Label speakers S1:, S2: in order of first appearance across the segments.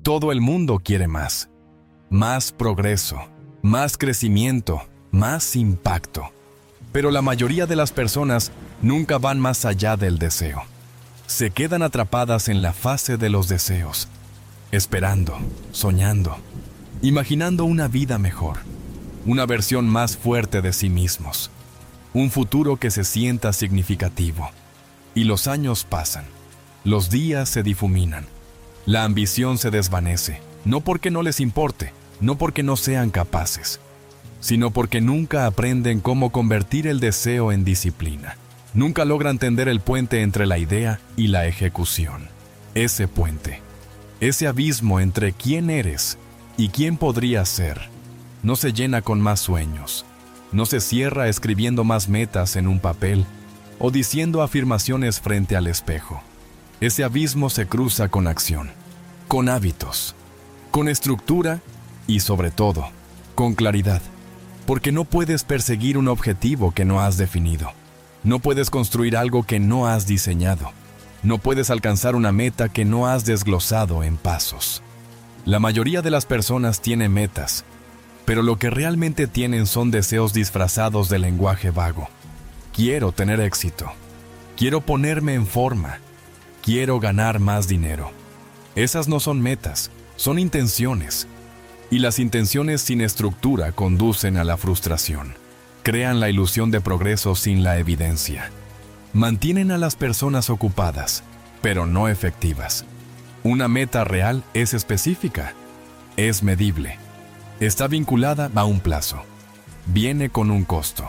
S1: Todo el mundo quiere más. Más progreso, más crecimiento, más impacto. Pero la mayoría de las personas nunca van más allá del deseo. Se quedan atrapadas en la fase de los deseos, esperando, soñando, imaginando una vida mejor, una versión más fuerte de sí mismos, un futuro que se sienta significativo. Y los años pasan, los días se difuminan, la ambición se desvanece, no porque no les importe, no porque no sean capaces, sino porque nunca aprenden cómo convertir el deseo en disciplina. Nunca logran tender el puente entre la idea y la ejecución. Ese puente, ese abismo entre quién eres y quién podrías ser, no se llena con más sueños, no se cierra escribiendo más metas en un papel o diciendo afirmaciones frente al espejo. Ese abismo se cruza con acción, con hábitos, con estructura y sobre todo, con claridad. Porque no puedes perseguir un objetivo que no has definido. No puedes construir algo que no has diseñado. No puedes alcanzar una meta que no has desglosado en pasos. La mayoría de las personas tienen metas, pero lo que realmente tienen son deseos disfrazados de lenguaje vago. Quiero tener éxito. Quiero ponerme en forma. Quiero ganar más dinero. Esas no son metas, son intenciones. Y las intenciones sin estructura conducen a la frustración. Crean la ilusión de progreso sin la evidencia. Mantienen a las personas ocupadas, pero no efectivas. Una meta real es específica, es medible, está vinculada a un plazo, viene con un costo,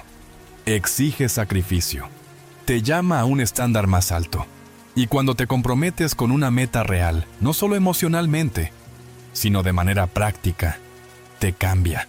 S1: exige sacrificio, te llama a un estándar más alto. Y cuando te comprometes con una meta real, no solo emocionalmente, sino de manera práctica, te cambia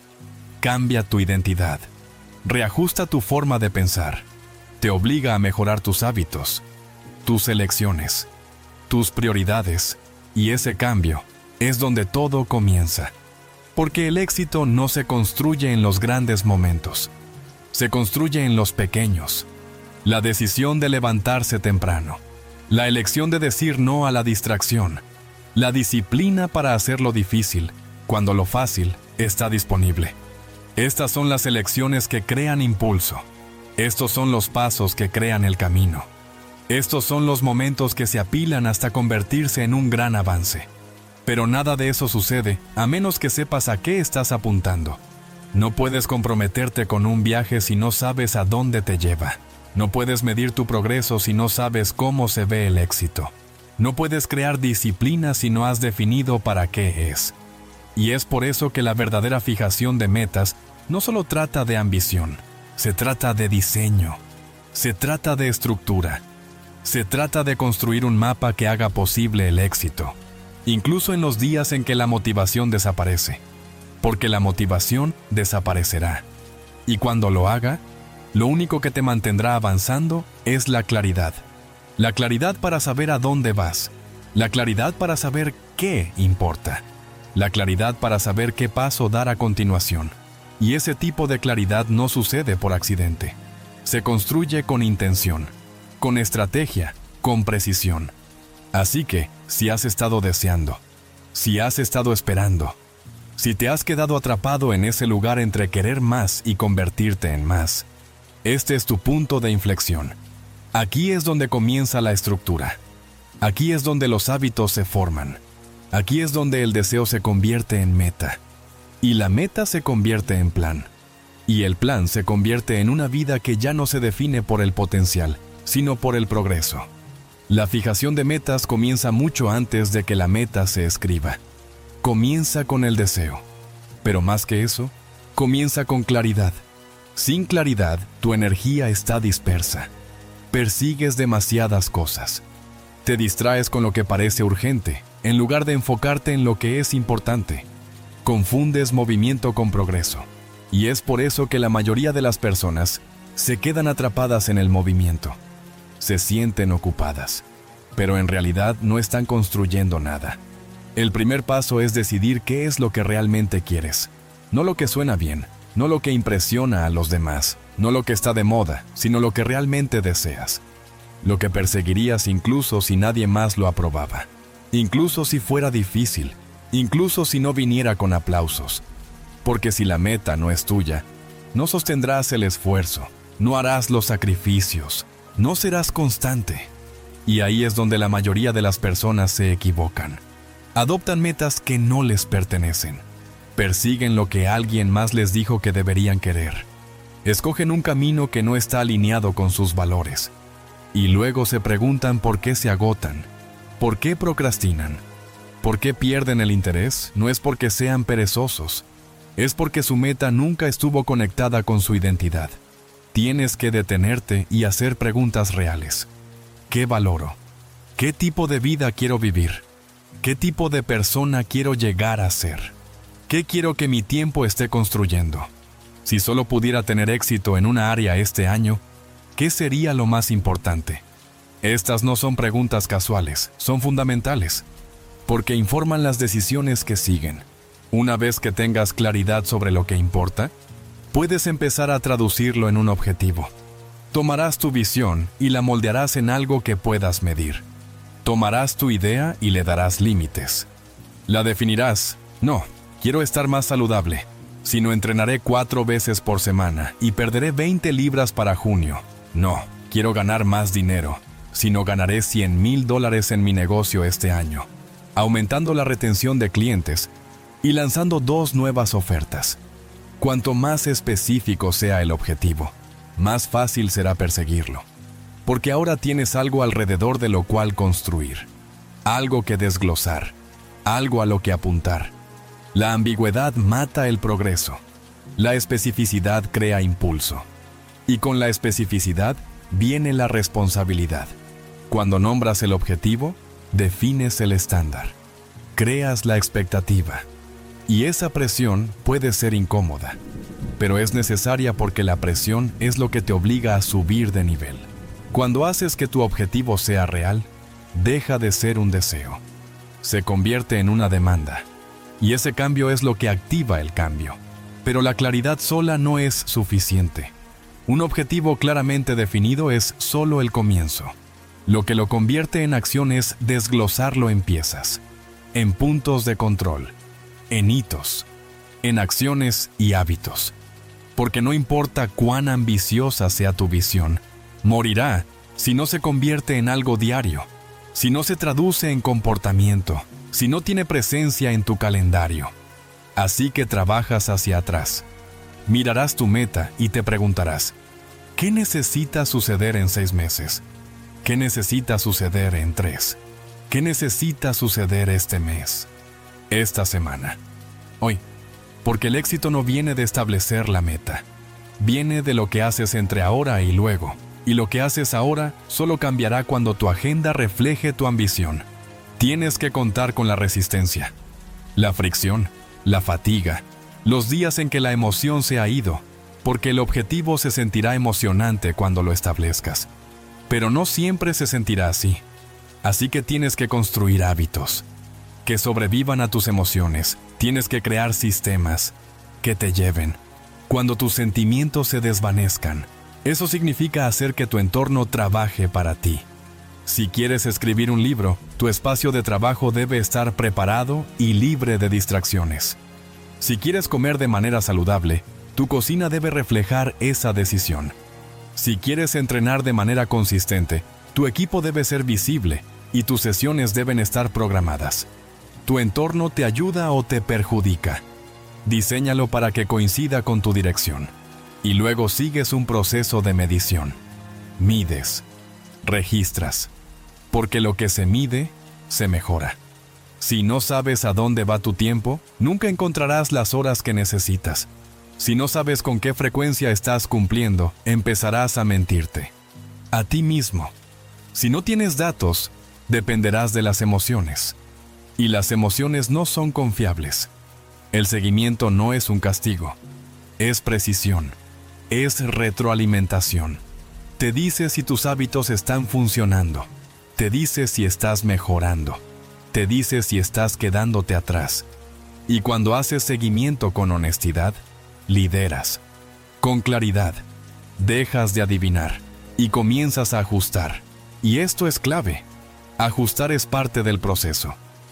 S1: tu identidad, reajusta tu forma de pensar, te obliga a mejorar tus hábitos, tus elecciones, tus prioridades, y ese cambio es donde todo comienza. Porque el éxito no se construye en los grandes momentos, se construye en los pequeños. La decisión de levantarse temprano, la elección de decir no a la distracción, la disciplina para hacer lo difícil, cuando lo fácil está disponible. Estas son las elecciones que crean impulso. Estos son los pasos que crean el camino. Estos son los momentos que se apilan hasta convertirse en un gran avance. Pero nada de eso sucede a menos que sepas a qué estás apuntando. No puedes comprometerte con un viaje si no sabes a dónde te lleva. No puedes medir tu progreso si no sabes cómo se ve el éxito. No puedes crear disciplina si no has definido para qué es. Y es por eso que la verdadera fijación de metas no solo trata de ambición, se trata de diseño, se trata de estructura, se trata de construir un mapa que haga posible el éxito, incluso en los días en que la motivación desaparece, porque la motivación desaparecerá. Y cuando lo haga, lo único que te mantendrá avanzando es la claridad. La claridad para saber a dónde vas, la claridad para saber qué importa, la claridad para saber qué paso dar a continuación. Y ese tipo de claridad no sucede por accidente. Se construye con intención, con estrategia, con precisión. Así que, si has estado deseando, si has estado esperando, si te has quedado atrapado en ese lugar entre querer más y convertirte en más, este es tu punto de inflexión. Aquí es donde comienza la estructura. Aquí es donde los hábitos se forman. Aquí es donde el deseo se convierte en meta. Y la meta se convierte en plan. Y el plan se convierte en una vida que ya no se define por el potencial, sino por el progreso. La fijación de metas comienza mucho antes de que la meta se escriba. Comienza con el deseo. Pero más que eso, comienza con claridad. Sin claridad, tu energía está dispersa. Persigues demasiadas cosas. Te distraes con lo que parece urgente, en lugar de enfocarte en lo que es importante. Confundes movimiento con progreso. Y es por eso que la mayoría de las personas se quedan atrapadas en el movimiento. Se sienten ocupadas, pero en realidad no están construyendo nada. El primer paso es decidir qué es lo que realmente quieres. No lo que suena bien, no lo que impresiona a los demás, no lo que está de moda, sino lo que realmente deseas. Lo que perseguirías incluso si nadie más lo aprobaba. Incluso si fuera difícil. incluso si no viniera con aplausos. Porque si la meta no es tuya, no sostendrás el esfuerzo, no harás los sacrificios, no serás constante. Y ahí es donde la mayoría de las personas se equivocan. Adoptan metas que no les pertenecen. Persiguen lo que alguien más les dijo que deberían querer. Escogen un camino que no está alineado con sus valores. Y luego se preguntan por qué se agotan, por qué procrastinan, por qué pierden el interés. No es porque sean perezosos, es porque su meta nunca estuvo conectada con su identidad. Tienes que detenerte y hacer preguntas reales. ¿Qué valoro? ¿Qué tipo de vida quiero vivir? ¿Qué tipo de persona quiero llegar a ser? ¿Qué quiero que mi tiempo esté construyendo? Si solo pudiera tener éxito en una área este año, ¿qué sería lo más importante? Estas no son preguntas casuales, son fundamentales, porque informan las decisiones que siguen. Una vez que tengas claridad sobre lo que importa, puedes empezar a traducirlo en un objetivo. Tomarás tu visión y la moldearás en algo que puedas medir. Tomarás tu idea y le darás límites. La definirás. No, quiero estar más saludable, sino entrenaré 4 veces por semana y perderé 20 libras para junio. No, quiero ganar más dinero, sino ganaré $100,000 en mi negocio este año, aumentando la retención de clientes y lanzando 2 nuevas ofertas. Cuanto más específico sea el objetivo, más fácil será perseguirlo, porque ahora tienes algo alrededor de lo cual construir, algo que desglosar, algo a lo que apuntar. La ambigüedad mata el progreso, la especificidad crea impulso, y con la especificidad viene la responsabilidad. Cuando nombras el objetivo, defines el estándar, creas la expectativa, y esa presión puede ser incómoda, pero es necesaria porque la presión es lo que te obliga a subir de nivel. Cuando haces que tu objetivo sea real, deja de ser un deseo. Se convierte en una demanda. Y ese cambio es lo que activa el cambio. Pero la claridad sola no es suficiente. Un objetivo claramente definido es solo el comienzo. Lo que lo convierte en acción es desglosarlo en piezas, en puntos de control, en hitos, en acciones y hábitos. Porque no importa cuán ambiciosa sea tu visión, morirá si no se convierte en algo diario, si no se traduce en comportamiento, si no tiene presencia en tu calendario. Así que trabajas hacia atrás. Mirarás tu meta y te preguntarás, ¿qué necesita suceder en 6 meses? ¿Qué necesita suceder en 3? ¿Qué necesita suceder este mes? Esta semana. Hoy. Porque el éxito no viene de establecer la meta. Viene de lo que haces entre ahora y luego. Y lo que haces ahora solo cambiará cuando tu agenda refleje tu ambición. Tienes que contar con la resistencia, la fricción, la fatiga, los días en que la emoción se ha ido, porque el objetivo se sentirá emocionante cuando lo establezcas. Pero no siempre se sentirá así. Así que tienes que construir hábitos que sobrevivan a tus emociones. Tienes que crear sistemas que te lleven. Cuando tus sentimientos se desvanezcan, eso significa hacer que tu entorno trabaje para ti. Si quieres escribir un libro, tu espacio de trabajo debe estar preparado y libre de distracciones. Si quieres comer de manera saludable, tu cocina debe reflejar esa decisión. Si quieres entrenar de manera consistente, tu equipo debe ser visible y tus sesiones deben estar programadas. ¿Tu entorno te ayuda o te perjudica? Diséñalo para que coincida con tu dirección. Y luego sigues un proceso de medición. Mides, registras, porque lo que se mide, se mejora. Si no sabes a dónde va tu tiempo, nunca encontrarás las horas que necesitas. Si no sabes con qué frecuencia estás cumpliendo, empezarás a mentirte. A ti mismo. Si no tienes datos, dependerás de las emociones. Y las emociones no son confiables. El seguimiento no es un castigo, es precisión, es retroalimentación. Te dice si tus hábitos están funcionando, te dice si estás mejorando, te dice si estás quedándote atrás. Y cuando haces seguimiento con honestidad, lideras. Con claridad, dejas de adivinar y comienzas a ajustar. Y esto es clave. Ajustar es parte del proceso.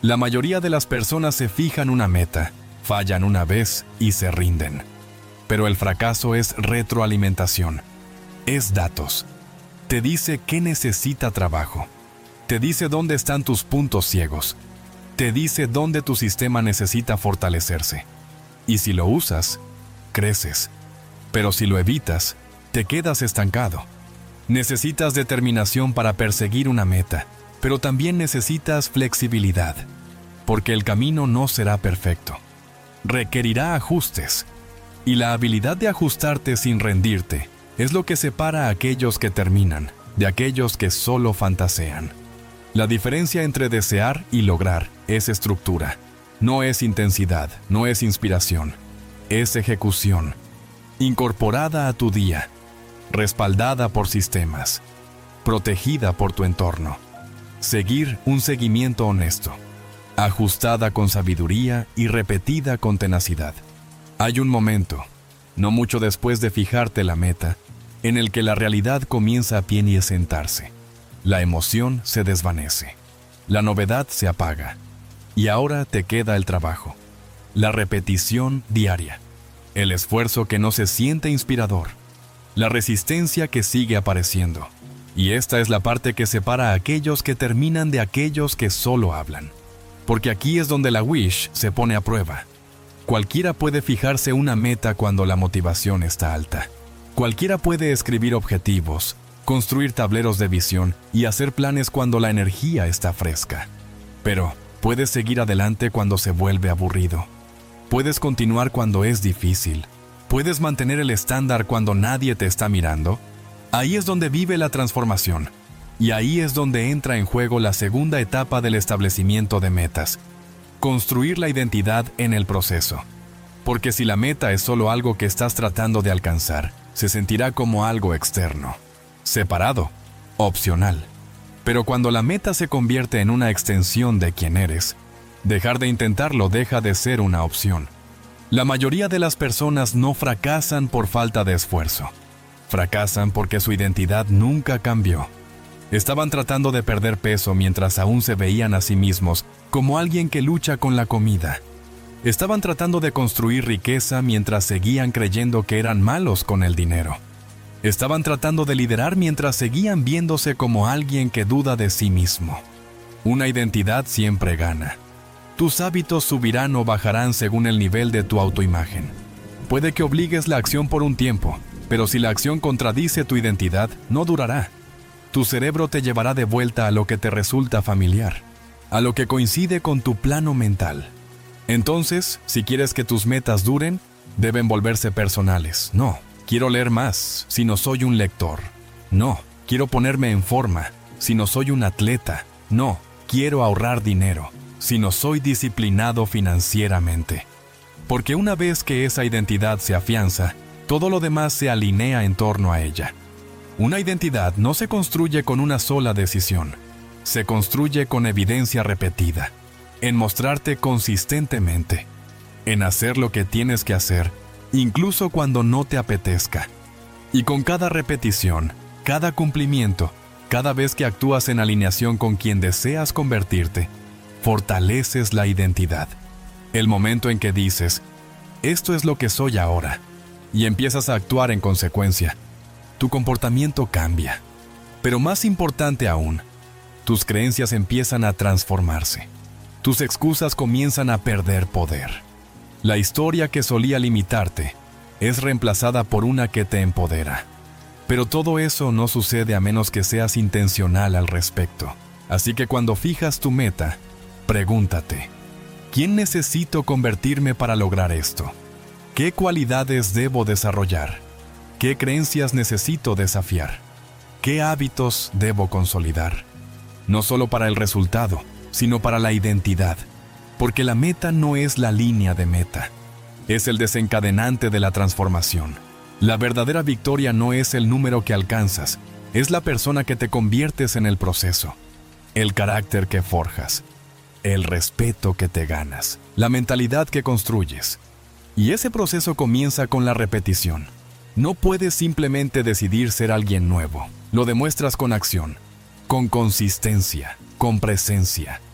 S1: La mayoría de las personas se fijan una meta, fallan una vez y se rinden. Pero el fracaso es retroalimentación, es datos. Te dice qué necesita trabajo. Te dice dónde están tus puntos ciegos. Te dice dónde tu sistema necesita fortalecerse. Y si lo usas, creces. Pero si lo evitas, te quedas estancado. Necesitas determinación para perseguir una meta, pero también necesitas flexibilidad, porque el camino no será perfecto. Requerirá ajustes, y la habilidad de ajustarte sin rendirte es lo que separa a aquellos que terminan de aquellos que solo fantasean. La diferencia entre desear y lograr es estructura. No es intensidad, no es inspiración, es ejecución, incorporada a tu día, respaldada por sistemas, protegida por tu entorno. Seguir un seguimiento honesto, ajustada con sabiduría y repetida con tenacidad. Hay un momento, no mucho después de fijarte la meta, en el que la realidad comienza a pie y a sentarse. La emoción se desvanece, la novedad se apaga, y ahora te queda el trabajo, la repetición diaria, el esfuerzo que no se siente inspirador, la resistencia que sigue apareciendo. Y esta es la parte que separa a aquellos que terminan de aquellos que solo hablan. Porque aquí es donde la Wish se pone a prueba. Cualquiera puede fijarse una meta cuando la motivación está alta. Cualquiera puede escribir objetivos, construir tableros de visión y hacer planes cuando la energía está fresca. Pero puedes seguir adelante cuando se vuelve aburrido. Puedes continuar cuando es difícil. Puedes mantener el estándar cuando nadie te está mirando. Ahí es donde vive la transformación. Y ahí es donde entra en juego la segunda etapa del establecimiento de metas. Construir la identidad en el proceso. Porque si la meta es solo algo que estás tratando de alcanzar, se sentirá como algo externo, separado, opcional. Pero cuando la meta se convierte en una extensión de quién eres, dejar de intentarlo deja de ser una opción. La mayoría de las personas no fracasan por falta de esfuerzo. Fracasan porque su identidad nunca cambió. Estaban tratando de perder peso mientras aún se veían a sí mismos como alguien que lucha con la comida. Estaban tratando de construir riqueza mientras seguían creyendo que eran malos con el dinero. Estaban tratando de liderar mientras seguían viéndose como alguien que duda de sí mismo. Una identidad siempre gana. Tus hábitos subirán o bajarán según el nivel de tu autoimagen. Puede que obligues la acción por un tiempo, pero si la acción contradice tu identidad, no durará. Tu cerebro te llevará de vuelta a lo que te resulta familiar, a lo que coincide con tu plano mental. Entonces, si quieres que tus metas duren, deben volverse personales. No, quiero leer más, si no soy un lector. No, quiero ponerme en forma, si no soy un atleta. No, quiero ahorrar dinero, si no soy disciplinado financieramente. Porque una vez que esa identidad se afianza, todo lo demás se alinea en torno a ella. Una identidad no se construye con una sola decisión, se construye con evidencia repetida, en mostrarte consistentemente, en hacer lo que tienes que hacer, incluso cuando no te apetezca. Y con cada repetición, cada cumplimiento, cada vez que actúas en alineación con quien deseas convertirte, fortaleces la identidad. El momento en que dices, esto es lo que soy ahora, y empiezas a actuar en consecuencia, tu comportamiento cambia. Pero más importante aún, tus creencias empiezan a transformarse. Tus excusas comienzan a perder poder. La historia que solía limitarte es reemplazada por una que te empodera. Pero todo eso no sucede a menos que seas intencional al respecto. Así que cuando fijas tu meta, pregúntate, ¿quién necesito convertirme para lograr esto? ¿Qué cualidades debo desarrollar? ¿Qué creencias necesito desafiar? ¿Qué hábitos debo consolidar? No solo para el resultado, sino para la identidad. Porque la meta no es la línea de meta. Es el desencadenante de la transformación. La verdadera victoria no es el número que alcanzas, es la persona que te conviertes en el proceso. El carácter que forjas. El respeto que te ganas. La mentalidad que construyes. Y ese proceso comienza con la repetición. No puedes simplemente decidir ser alguien nuevo. Lo demuestras con acción, con consistencia, con presencia.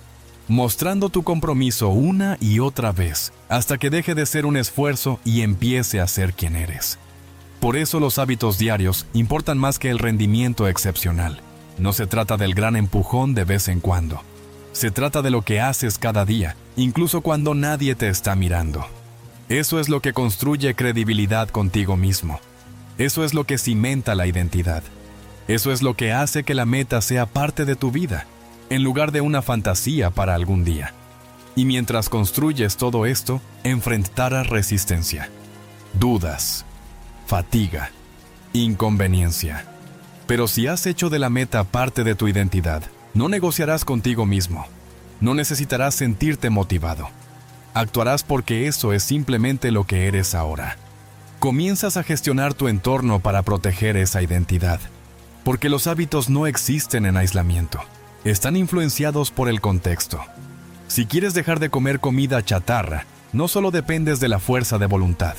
S1: mostrando tu compromiso una y otra vez, hasta que deje de ser un esfuerzo y empiece a ser quien eres. Por eso los hábitos diarios importan más que el rendimiento excepcional. No se trata del gran empujón de vez en cuando. Se trata de lo que haces cada día, incluso cuando nadie te está mirando. Eso es lo que construye credibilidad contigo mismo. Eso es lo que cimenta la identidad. Eso es lo que hace que la meta sea parte de tu vida, en lugar de una fantasía para algún día. Y mientras construyes todo esto, enfrentarás resistencia, dudas, fatiga, inconveniencia. Pero si has hecho de la meta parte de tu identidad, no negociarás contigo mismo. No necesitarás sentirte motivado. Actuarás porque eso es simplemente lo que eres ahora. Comienzas a gestionar tu entorno para proteger esa identidad. Porque los hábitos no existen en aislamiento. Están influenciados por el contexto. Si quieres dejar de comer comida chatarra, no solo dependes de la fuerza de voluntad.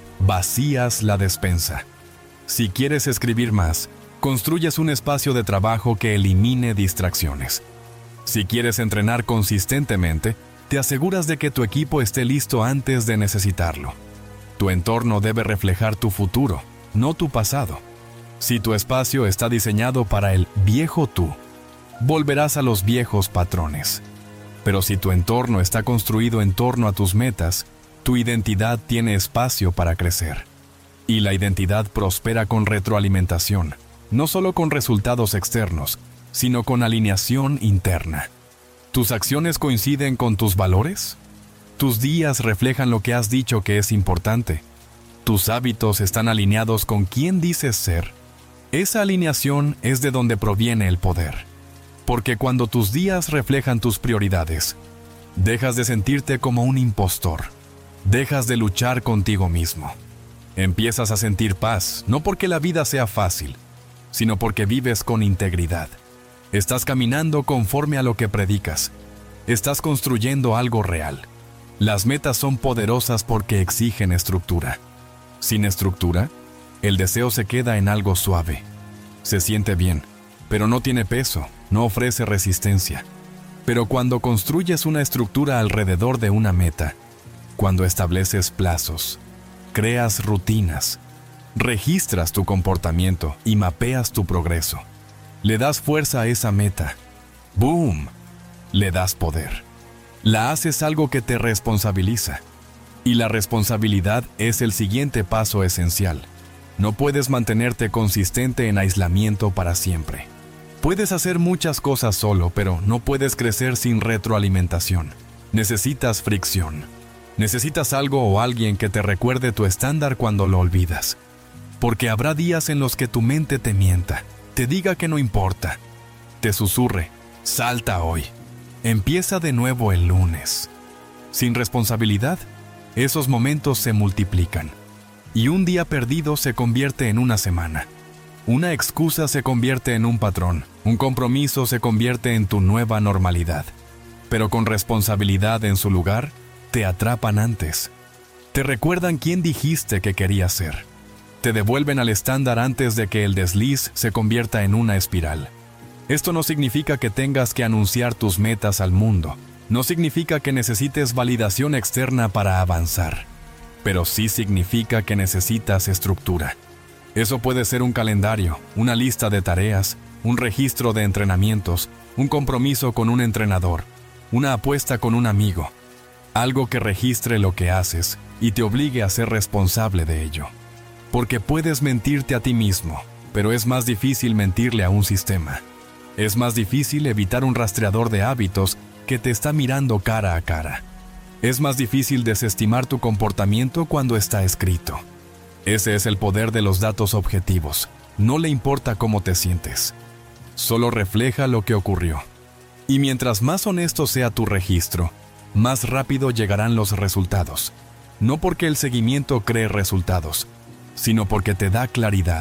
S1: Vacías la despensa. Si quieres escribir más, construyes un espacio de trabajo que elimine distracciones. Si quieres entrenar consistentemente, te aseguras de que tu equipo esté listo antes de necesitarlo. Tu entorno debe reflejar tu futuro, no tu pasado. Si tu espacio está diseñado para el viejo tú, volverás a los viejos patrones. Pero si tu entorno está construido en torno a tus metas, tu identidad tiene espacio para crecer. Y la identidad prospera con retroalimentación, no solo con resultados externos, sino con alineación interna. ¿Tus acciones coinciden con tus valores? ¿Tus días reflejan lo que has dicho que es importante? ¿Tus hábitos están alineados con quién dices ser? Esa alineación es de donde proviene el poder. Porque cuando tus días reflejan tus prioridades, dejas de sentirte como un impostor. Dejas de luchar contigo mismo. Empiezas a sentir paz, no porque la vida sea fácil, sino porque vives con integridad. Estás caminando conforme a lo que predicas. Estás construyendo algo real. Las metas son poderosas porque exigen estructura. Sin estructura, el deseo se queda en algo suave. Se siente bien, pero no tiene peso, no ofrece resistencia. Pero cuando construyes una estructura alrededor de una meta, cuando estableces plazos, creas rutinas, registras tu comportamiento y mapeas tu progreso, le das fuerza a esa meta. ¡Boom! Le das poder. La haces algo que te responsabiliza. Y la responsabilidad es el siguiente paso esencial. No puedes mantenerte consistente en aislamiento para siempre. Puedes hacer muchas cosas solo, pero no puedes crecer sin retroalimentación. Necesitas fricción. Necesitas algo o alguien que te recuerde tu estándar cuando lo olvidas. Porque habrá días en los que tu mente te mienta, te diga que no importa, te susurre, salta hoy, empieza de nuevo el lunes. Sin responsabilidad, esos momentos se multiplican. Y un día perdido se convierte en una semana. Una excusa se convierte en un patrón. Un compromiso se convierte en tu nueva normalidad. Pero con responsabilidad en su lugar, te atrapan antes. Te recuerdan quién dijiste que querías ser. Te devuelven al estándar antes de que el desliz se convierta en una espiral. Esto no significa que tengas que anunciar tus metas al mundo. No significa que necesites validación externa para avanzar. Pero sí significa que necesitas estructura. Eso puede ser un calendario, una lista de tareas, un registro de entrenamientos, un compromiso con un entrenador, una apuesta con un amigo. Algo que registre lo que haces y te obligue a ser responsable de ello. Porque puedes mentirte a ti mismo, pero es más difícil mentirle a un sistema. Es más difícil evitar un rastreador de hábitos que te está mirando cara a cara. Es más difícil desestimar tu comportamiento cuando está escrito. Ese es el poder de los datos objetivos. No le importa cómo te sientes. Solo refleja lo que ocurrió. Y mientras más honesto sea tu registro, más rápido llegarán los resultados. No porque el seguimiento cree resultados, sino porque te da claridad.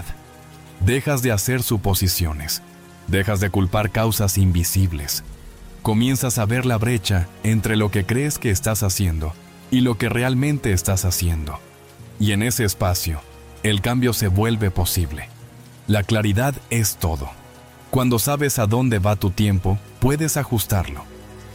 S1: Dejas de hacer suposiciones. Dejas de culpar causas invisibles. Comienzas a ver la brecha entre lo que crees que estás haciendo y lo que realmente estás haciendo. Y en ese espacio, el cambio se vuelve posible. La claridad es todo. Cuando sabes a dónde va tu tiempo, puedes ajustarlo.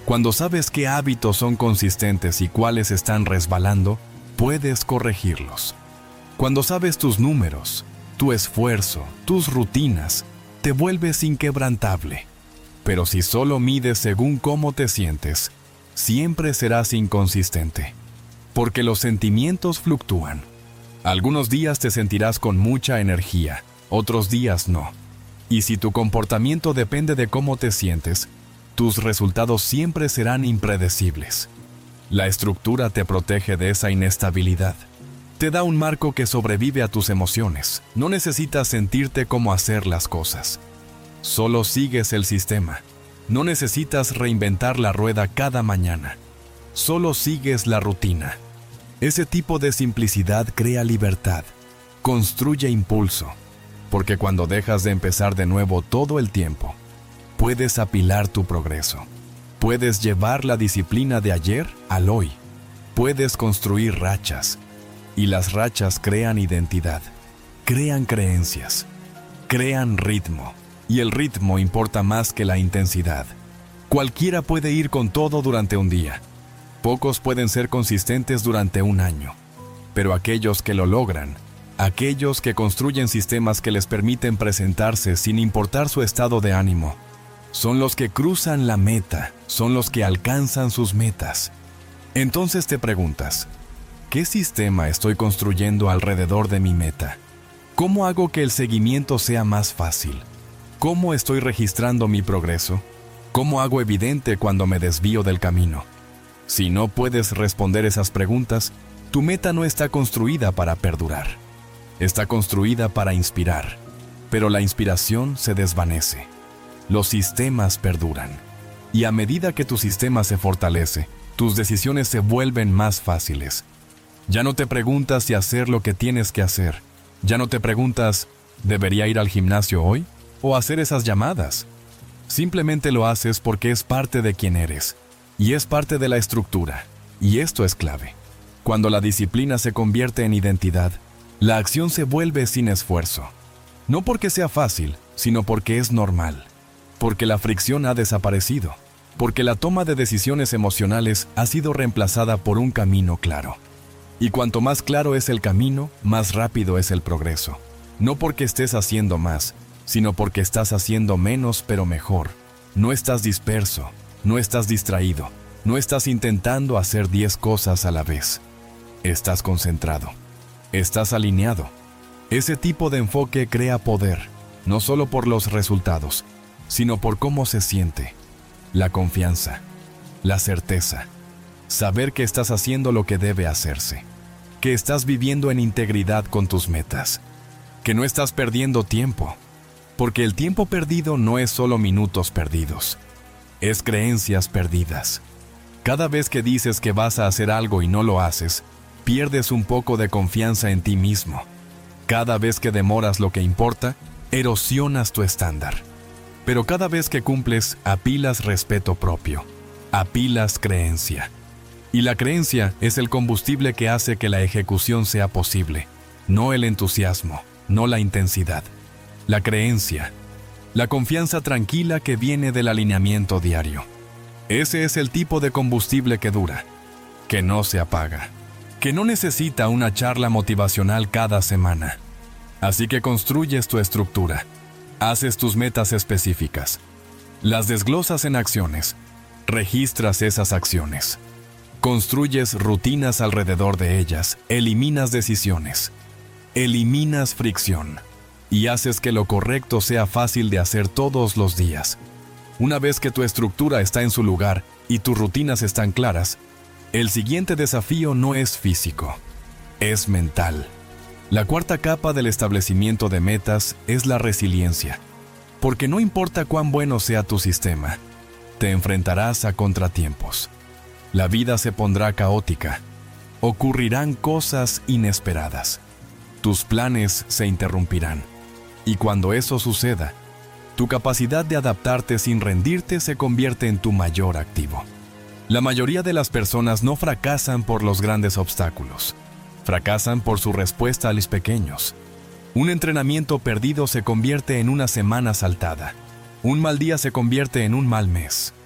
S1: Cuando sabes qué hábitos son consistentes y cuáles están resbalando, puedes corregirlos. Cuando sabes tus números, tu esfuerzo, tus rutinas, te vuelves inquebrantable. Pero si solo mides según cómo te sientes, siempre serás inconsistente. Porque los sentimientos fluctúan. Algunos días te sentirás con mucha energía, otros días no. Y si tu comportamiento depende de cómo te sientes, tus resultados siempre serán impredecibles. La estructura te protege de esa inestabilidad. Te da un marco que sobrevive a tus emociones. No necesitas sentirte cómo hacer las cosas. Solo sigues el sistema. No necesitas reinventar la rueda cada mañana. Solo sigues la rutina. Ese tipo de simplicidad crea libertad, construye impulso, porque cuando dejas de empezar de nuevo todo el tiempo, puedes apilar tu progreso. Puedes llevar la disciplina de ayer al hoy. Puedes construir rachas. Y las rachas crean identidad, crean creencias, crean ritmo. Y el ritmo importa más que la intensidad. Cualquiera puede ir con todo durante un día. Pocos pueden ser consistentes durante un año. Pero aquellos que lo logran, aquellos que construyen sistemas que les permiten presentarse sin importar su estado de ánimo, son los que cruzan la meta, son los que alcanzan sus metas. Entonces te preguntas, ¿qué sistema estoy construyendo alrededor de mi meta? ¿Cómo hago que el seguimiento sea más fácil? ¿Cómo estoy registrando mi progreso? ¿Cómo hago evidente cuando me desvío del camino? Si no puedes responder esas preguntas, tu meta no está construida para perdurar. Está construida para inspirar, pero la inspiración se desvanece. Los sistemas perduran. Y a medida que tu sistema se fortalece, tus decisiones se vuelven más fáciles. Ya no te preguntas si hacer lo que tienes que hacer. Ya no te preguntas, ¿debería ir al gimnasio hoy? ¿O hacer esas llamadas? Simplemente lo haces porque es parte de quien eres. Y es parte de la estructura. Y esto es clave. Cuando la disciplina se convierte en identidad, la acción se vuelve sin esfuerzo. No porque sea fácil, sino porque es normal. Porque la fricción ha desaparecido. Porque la toma de decisiones emocionales ha sido reemplazada por un camino claro. Y cuanto más claro es el camino, más rápido es el progreso. No porque estés haciendo más, sino porque estás haciendo menos pero mejor. No estás disperso, no estás distraído, no estás intentando hacer 10 cosas a la vez. Estás concentrado, estás alineado. Ese tipo de enfoque crea poder, no solo por los resultados, sino por cómo se siente. La confianza, la certeza, saber que estás haciendo lo que debe hacerse, que estás viviendo en integridad con tus metas, que no estás perdiendo tiempo, porque el tiempo perdido no es solo minutos perdidos, es creencias perdidas. Cada vez que dices que vas a hacer algo y no lo haces, pierdes un poco de confianza en ti mismo. Cada vez que demoras lo que importa, erosionas tu estándar. Pero cada vez que cumples, apilas respeto propio, apilas creencia. Y la creencia es el combustible que hace que la ejecución sea posible, no el entusiasmo, no la intensidad. La creencia, la confianza tranquila que viene del alineamiento diario. Ese es el tipo de combustible que dura, que no se apaga, que no necesita una charla motivacional cada semana. Así que construyes tu estructura, haces tus metas específicas, las desglosas en acciones, registras esas acciones, construyes rutinas alrededor de ellas, eliminas decisiones, eliminas fricción y haces que lo correcto sea fácil de hacer todos los días. Una vez que tu estructura está en su lugar y tus rutinas están claras, el siguiente desafío no es físico, es mental. La cuarta capa del establecimiento de metas es la resiliencia, porque no importa cuán bueno sea tu sistema, te enfrentarás a contratiempos. La vida se pondrá caótica, ocurrirán cosas inesperadas, tus planes se interrumpirán, y cuando eso suceda, tu capacidad de adaptarte sin rendirte se convierte en tu mayor activo. La mayoría de las personas no fracasan por los grandes obstáculos. Fracasan por su respuesta a los pequeños. Un entrenamiento perdido se convierte en una semana saltada. Un mal día se convierte en un mal mes.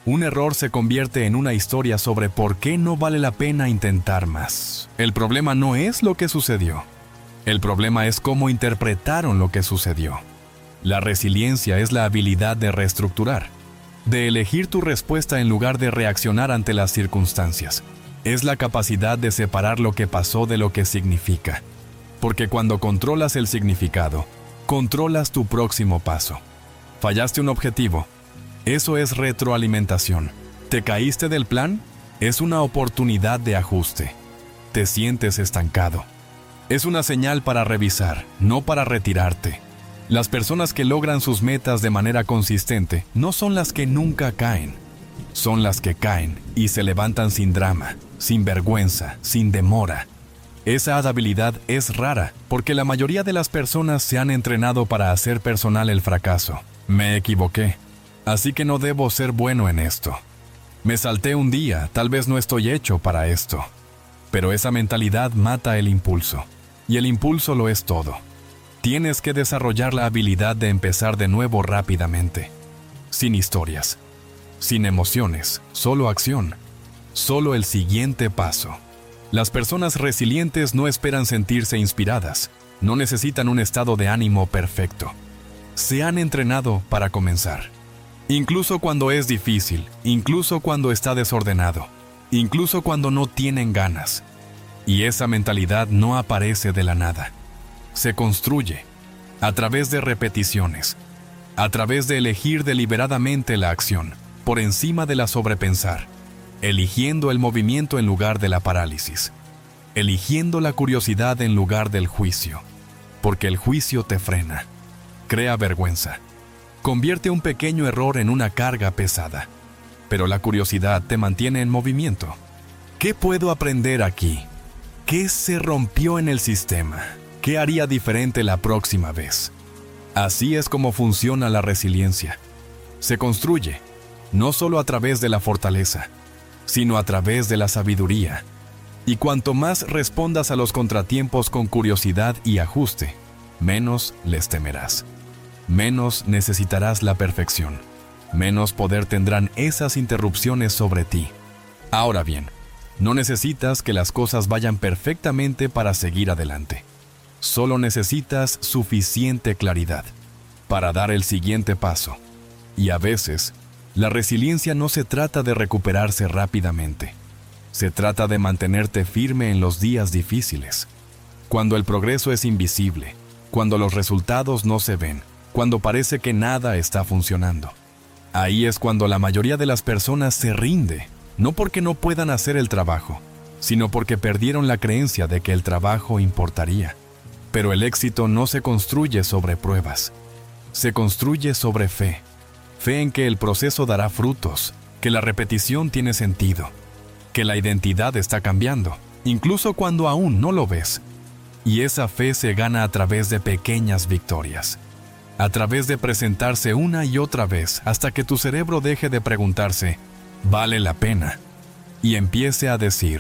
S1: Un error se convierte en una historia sobre por qué no vale la pena intentar más. El problema no es lo que sucedió. El problema es cómo interpretaron lo que sucedió. La resiliencia es la habilidad de reestructurar, de elegir tu respuesta en lugar de reaccionar ante las circunstancias. Es la capacidad de separar lo que pasó de lo que significa. Porque cuando controlas el significado, controlas tu próximo paso. ¿Fallaste un objetivo? Eso es retroalimentación. ¿Te caíste del plan? Es una oportunidad de ajuste. ¿Te sientes estancado? Es una señal para revisar, no para retirarte. Las personas que logran sus metas de manera consistente no son las que nunca caen. Son las que caen y se levantan sin drama, sin vergüenza, sin demora. Esa habilidad es rara porque la mayoría de las personas se han entrenado para hacer personal el fracaso. Me equivoqué, así que no debo ser bueno en esto. Me salté un día, tal vez no estoy hecho para esto. Pero esa mentalidad mata el impulso, y el impulso lo es todo. Tienes que desarrollar la habilidad de empezar de nuevo rápidamente, sin historias, sin emociones, solo acción, solo el siguiente paso. Las personas resilientes no esperan sentirse inspiradas, no necesitan un estado de ánimo perfecto. Se han entrenado para comenzar. Incluso cuando es difícil, incluso cuando está desordenado, incluso cuando no tienen ganas. Y esa mentalidad no aparece de la nada. Se construye a través de repeticiones, a través de elegir deliberadamente la acción, por encima de la sobrepensar, eligiendo el movimiento en lugar de la parálisis, eligiendo la curiosidad en lugar del juicio, porque el juicio te frena, crea vergüenza, convierte un pequeño error en una carga pesada, pero la curiosidad te mantiene en movimiento. ¿Qué puedo aprender aquí? ¿Qué se rompió en el sistema? ¿Qué haría diferente la próxima vez? Así es como funciona la resiliencia. Se construye, no solo a través de la fortaleza, sino a través de la sabiduría. Y cuanto más respondas a los contratiempos con curiosidad y ajuste, menos les temerás. Menos necesitarás la perfección. Menos poder tendrán esas interrupciones sobre ti. Ahora bien, no necesitas que las cosas vayan perfectamente para seguir adelante. Solo necesitas suficiente claridad para dar el siguiente paso. Y a veces, la resiliencia no se trata de recuperarse rápidamente. Se trata de mantenerte firme en los días difíciles. Cuando el progreso es invisible, cuando los resultados no se ven, cuando parece que nada está funcionando. Ahí es cuando la mayoría de las personas se rinde, no porque no puedan hacer el trabajo, sino porque perdieron la creencia de que el trabajo importaría. Pero el éxito no se construye sobre pruebas, se construye sobre fe. Fe en que el proceso dará frutos, que la repetición tiene sentido, que la identidad está cambiando, incluso cuando aún no lo ves. Y esa fe se gana a través de pequeñas victorias, a través de presentarse una y otra vez hasta que tu cerebro deje de preguntarse, ¿vale la pena? Y empiece a decir,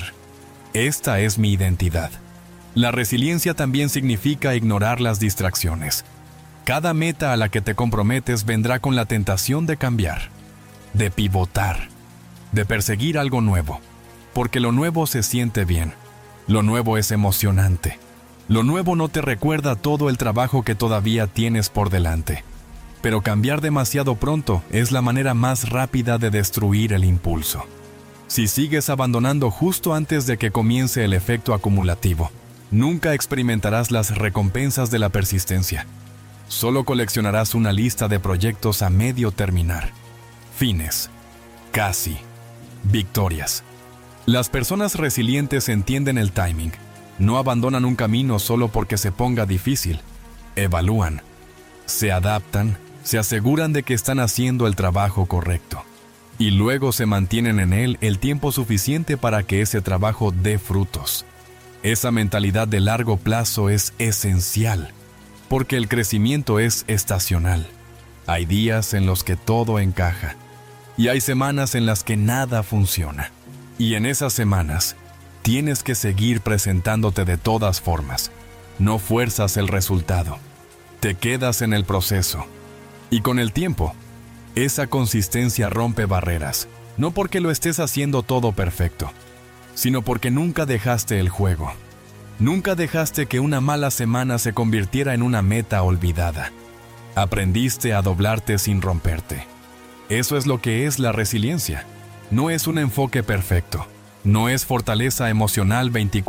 S1: esta es mi identidad. La resiliencia también significa ignorar las distracciones. Cada meta a la que te comprometes vendrá con la tentación de cambiar, de pivotar, de perseguir algo nuevo, porque lo nuevo se siente bien, lo nuevo es emocionante, lo nuevo no te recuerda todo el trabajo que todavía tienes por delante. Pero cambiar demasiado pronto es la manera más rápida de destruir el impulso. Si sigues abandonando justo antes de que comience el efecto acumulativo, nunca experimentarás las recompensas de la persistencia. Solo coleccionarás una lista de proyectos a medio terminar. Fines. Casi. Victorias. Las personas resilientes entienden el timing. No abandonan un camino solo porque se ponga difícil. Evalúan. Se adaptan. Se aseguran de que están haciendo el trabajo correcto. Y luego se mantienen en él el tiempo suficiente para que ese trabajo dé frutos. Esa mentalidad de largo plazo es esencial, porque el crecimiento es estacional. Hay días en los que todo encaja, y hay semanas en las que nada funciona. Y en esas semanas, tienes que seguir presentándote de todas formas. No fuerzas el resultado. Te quedas en el proceso. Y con el tiempo, Esa consistencia rompe barreras, no porque lo estés haciendo todo perfecto, sino porque nunca dejaste el juego. Nunca dejaste que una mala semana se convirtiera en una meta olvidada. Aprendiste a doblarte sin romperte. Eso es lo que es la resiliencia. No es un enfoque perfecto. No es fortaleza emocional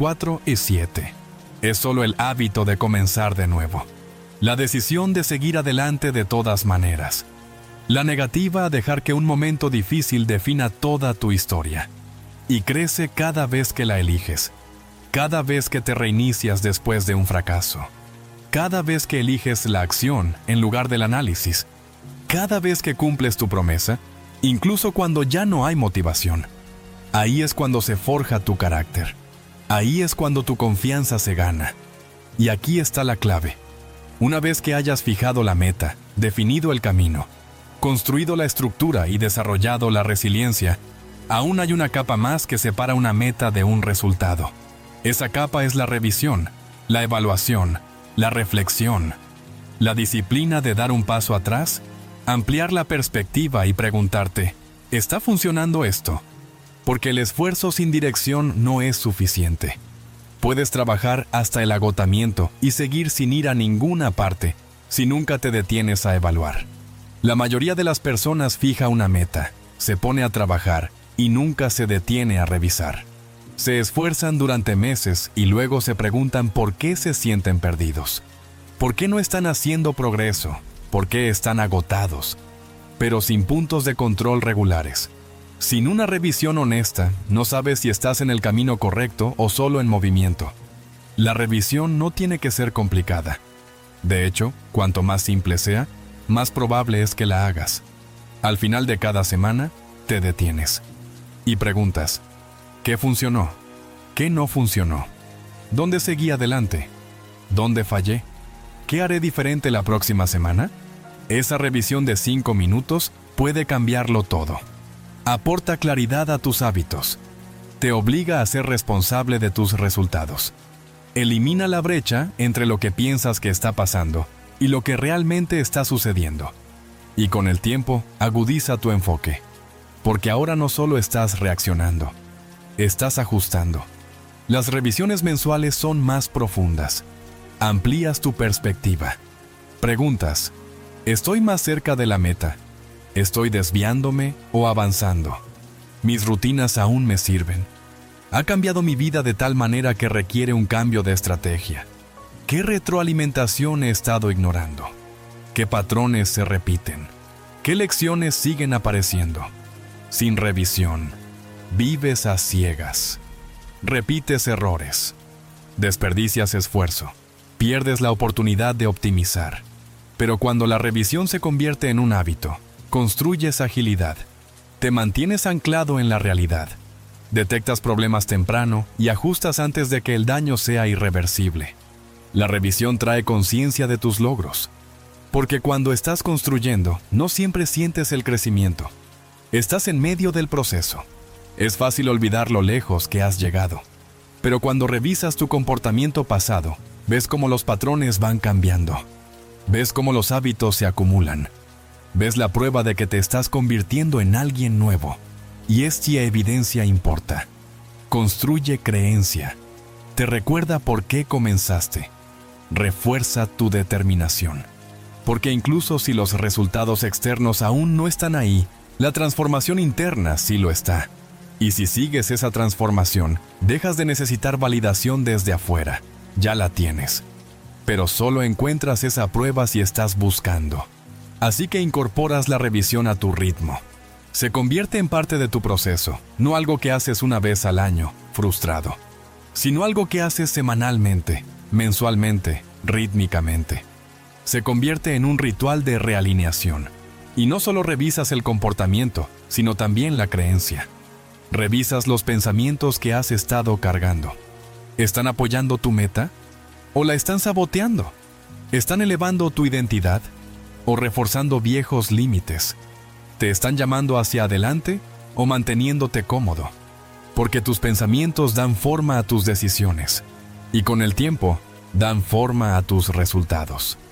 S1: 24/7. Es solo el hábito de comenzar de nuevo. La decisión de seguir adelante de todas maneras. La negativa a dejar que un momento difícil defina toda tu historia. Y crece cada vez que la eliges. Cada vez que te reinicias después de un fracaso. Cada vez que eliges la acción en lugar del análisis. Cada vez que cumples tu promesa, incluso cuando ya no hay motivación. Ahí es cuando se forja tu carácter. Ahí es cuando tu confianza se gana. Y aquí está la clave. Una vez que hayas fijado la meta, definido el camino, construido la estructura y desarrollado la resiliencia, aún hay una capa más que separa una meta de un resultado. Esa capa es la revisión, la evaluación, la reflexión, la disciplina de dar un paso atrás, ampliar la perspectiva y preguntarte, ¿está funcionando esto? Porque el esfuerzo sin dirección no es suficiente. Puedes trabajar hasta el agotamiento y seguir sin ir a ninguna parte si nunca te detienes a evaluar. La mayoría de las personas fija una meta, se pone a trabajar y nunca se detiene a revisar. Se esfuerzan durante meses y luego se preguntan por qué se sienten perdidos. ¿Por qué no están haciendo progreso? ¿Por qué están agotados? Pero sin puntos de control regulares. Sin una revisión honesta, no sabes si estás en el camino correcto o solo en movimiento. La revisión no tiene que ser complicada. De hecho, cuanto más simple sea, más probable es que la hagas. Al final de cada semana, te detienes y preguntas, ¿qué funcionó? ¿Qué no funcionó? ¿Dónde seguí adelante? ¿Dónde fallé? ¿Qué haré diferente la próxima semana? Esa revisión de 5 minutos puede cambiarlo todo. Aporta claridad a tus hábitos. Te obliga a ser responsable de tus resultados. Elimina la brecha entre lo que piensas que está pasando y lo que realmente está sucediendo. Y con el tiempo, agudiza tu enfoque. Porque ahora no solo estás reaccionando, estás ajustando. Las revisiones mensuales son más profundas. Amplías tu perspectiva. Preguntas, ¿estoy más cerca de la meta? ¿Estoy desviándome o avanzando? ¿Mis rutinas aún me sirven? ¿Ha cambiado mi vida de tal manera que requiere un cambio de estrategia? ¿Qué retroalimentación he estado ignorando? ¿Qué patrones se repiten? ¿Qué lecciones siguen apareciendo? Sin revisión, vives a ciegas. Repites errores. Desperdicias esfuerzo. Pierdes la oportunidad de optimizar. Pero cuando la revisión se convierte en un hábito, construyes agilidad. Te mantienes anclado en la realidad. Detectas problemas temprano y ajustas antes de que el daño sea irreversible. La revisión trae conciencia de tus logros. Porque cuando estás construyendo, no siempre sientes el crecimiento. Estás en medio del proceso. Es fácil olvidar lo lejos que has llegado. Pero cuando revisas tu comportamiento pasado, ves cómo los patrones van cambiando. Ves cómo los hábitos se acumulan. Ves la prueba de que te estás convirtiendo en alguien nuevo. Y esta evidencia importa. Construye creencia. Te recuerda por qué comenzaste. Refuerza tu determinación. Porque incluso si los resultados externos aún no están ahí, la transformación interna sí lo está. Y si sigues esa transformación, dejas de necesitar validación desde afuera. Ya la tienes. Pero solo encuentras esa prueba si estás buscando. Así que incorporas la revisión a tu ritmo. Se convierte en parte de tu proceso, no algo que haces una vez al año, frustrado, sino algo que haces semanalmente, mensualmente, rítmicamente. Se convierte en un ritual de realineación. Y no solo revisas el comportamiento, sino también la creencia. Revisas los pensamientos que has estado cargando. ¿Están apoyando tu meta? ¿O la están saboteando? ¿Están elevando tu identidad? ¿O reforzando viejos límites? ¿Te están llamando hacia adelante o manteniéndote cómodo? Porque tus pensamientos dan forma a tus decisiones y con el tiempo dan forma a tus resultados.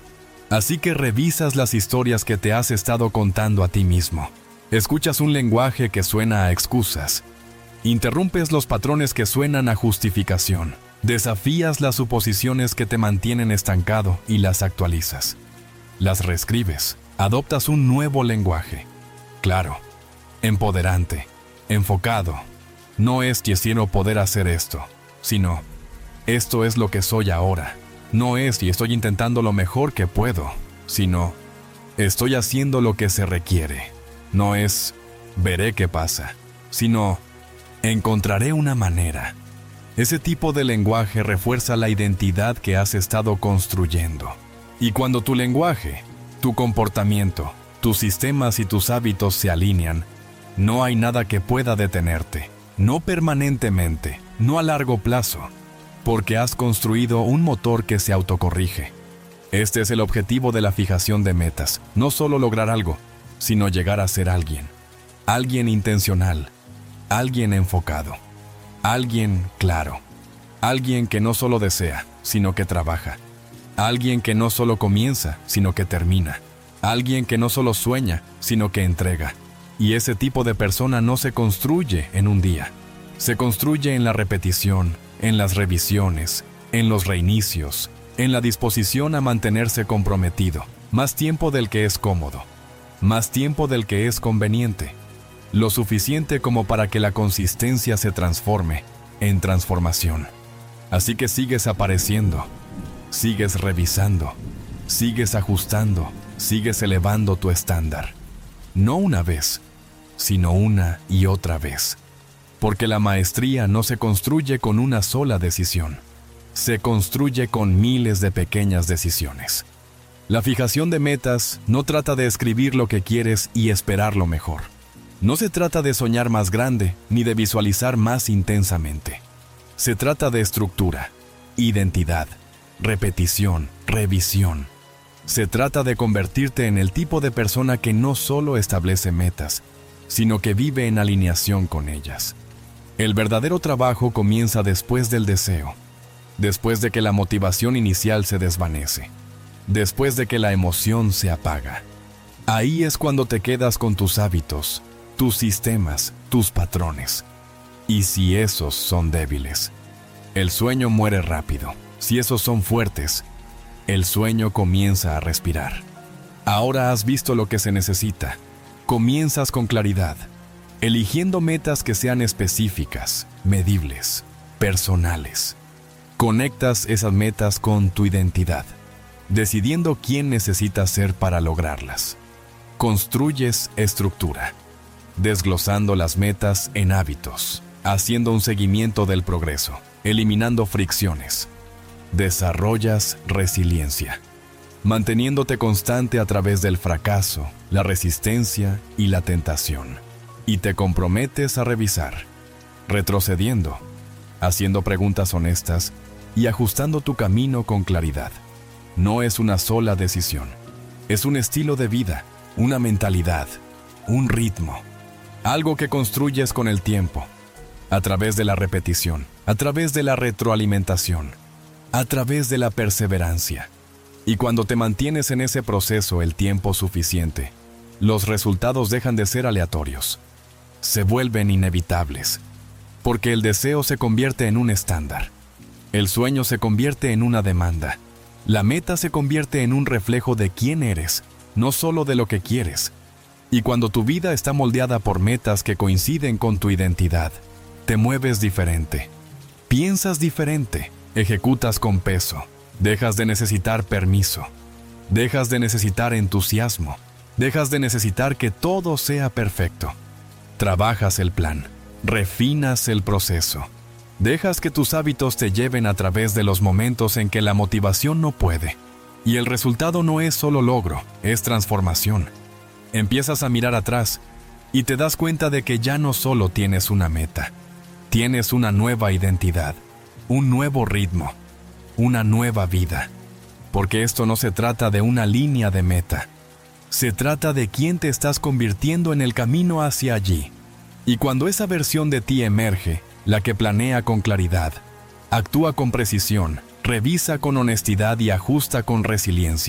S1: Así que revisas las historias que te has estado contando a ti mismo. Escuchas un lenguaje que suena a excusas. Interrumpes los patrones que suenan a justificación. Desafías las suposiciones que te mantienen estancado y las actualizas. Las reescribes. Adoptas un nuevo lenguaje. Claro, empoderante, enfocado. No es quisiera poder hacer esto, sino esto es lo que soy ahora. No es y estoy intentando lo mejor que puedo, sino estoy haciendo lo que se requiere. No es veré qué pasa, sino encontraré una manera. Ese tipo de lenguaje refuerza la identidad que has estado construyendo. Y cuando tu lenguaje, tu comportamiento, tus sistemas y tus hábitos se alinean, no hay nada que pueda detenerte. No permanentemente, no a largo plazo, porque has construido un motor que se autocorrige. Este es el objetivo de la fijación de metas, no solo lograr algo, sino llegar a ser alguien. Alguien intencional, alguien enfocado, alguien claro, alguien que no solo desea, sino que trabaja, alguien que no solo comienza, sino que termina, alguien que no solo sueña, sino que entrega. Y ese tipo de persona no se construye en un día. Se construye en la repetición, en las revisiones, en los reinicios, en la disposición a mantenerse comprometido, más tiempo del que es cómodo, más tiempo del que es conveniente, lo suficiente como para que la consistencia se transforme en transformación. Así que sigues apareciendo, sigues revisando, sigues ajustando, sigues elevando tu estándar. No una vez, sino una y otra vez. Porque la maestría no se construye con una sola decisión. Se construye con miles de pequeñas decisiones. La fijación de metas no trata de escribir lo que quieres y esperar lo mejor. No se trata de soñar más grande ni de visualizar más intensamente. Se trata de estructura, identidad, repetición, revisión. Se trata de convertirte en el tipo de persona que no solo establece metas, sino que vive en alineación con ellas. El verdadero trabajo comienza después del deseo, después de que la motivación inicial se desvanece, después de que la emoción se apaga. Ahí es cuando te quedas con tus hábitos, tus sistemas, tus patrones. Y si esos son débiles, el sueño muere rápido. Si esos son fuertes, el sueño comienza a respirar. Ahora has visto lo que se necesita. Comienzas con claridad, eligiendo metas que sean específicas, medibles, personales. Conectas esas metas con tu identidad, decidiendo quién necesitas ser para lograrlas. Construyes estructura, desglosando las metas en hábitos, haciendo un seguimiento del progreso, eliminando fricciones. Desarrollas resiliencia, manteniéndote constante a través del fracaso, la resistencia y la tentación. Y te comprometes a revisar, retrocediendo, haciendo preguntas honestas y ajustando tu camino con claridad. No es una sola decisión, es un estilo de vida, una mentalidad, un ritmo, algo que construyes con el tiempo, a través de la repetición, a través de la retroalimentación, a través de la perseverancia. Y cuando te mantienes en ese proceso el tiempo suficiente, los resultados dejan de ser aleatorios. Se vuelven inevitables, porque el deseo se convierte en un estándar. El sueño se convierte en una demanda. La meta se convierte en un reflejo de quién eres, no solo de lo que quieres. Y cuando tu vida está moldeada por metas que coinciden con tu identidad, te mueves diferente, piensas diferente, ejecutas con peso, dejas de necesitar permiso, dejas de necesitar entusiasmo, dejas de necesitar que todo sea perfecto. Trabajas el plan, refinas el proceso, dejas que tus hábitos te lleven a través de los momentos en que la motivación no puede. Y el resultado no es solo logro, es transformación. Empiezas a mirar atrás y te das cuenta de que ya no solo tienes una meta, tienes una nueva identidad, un nuevo ritmo, una nueva vida. Porque esto no se trata de una línea de meta, se trata de quién te estás convirtiendo en el camino hacia allí. Y cuando esa versión de ti emerge, la que planea con claridad, actúa con precisión, revisa con honestidad y ajusta con resiliencia,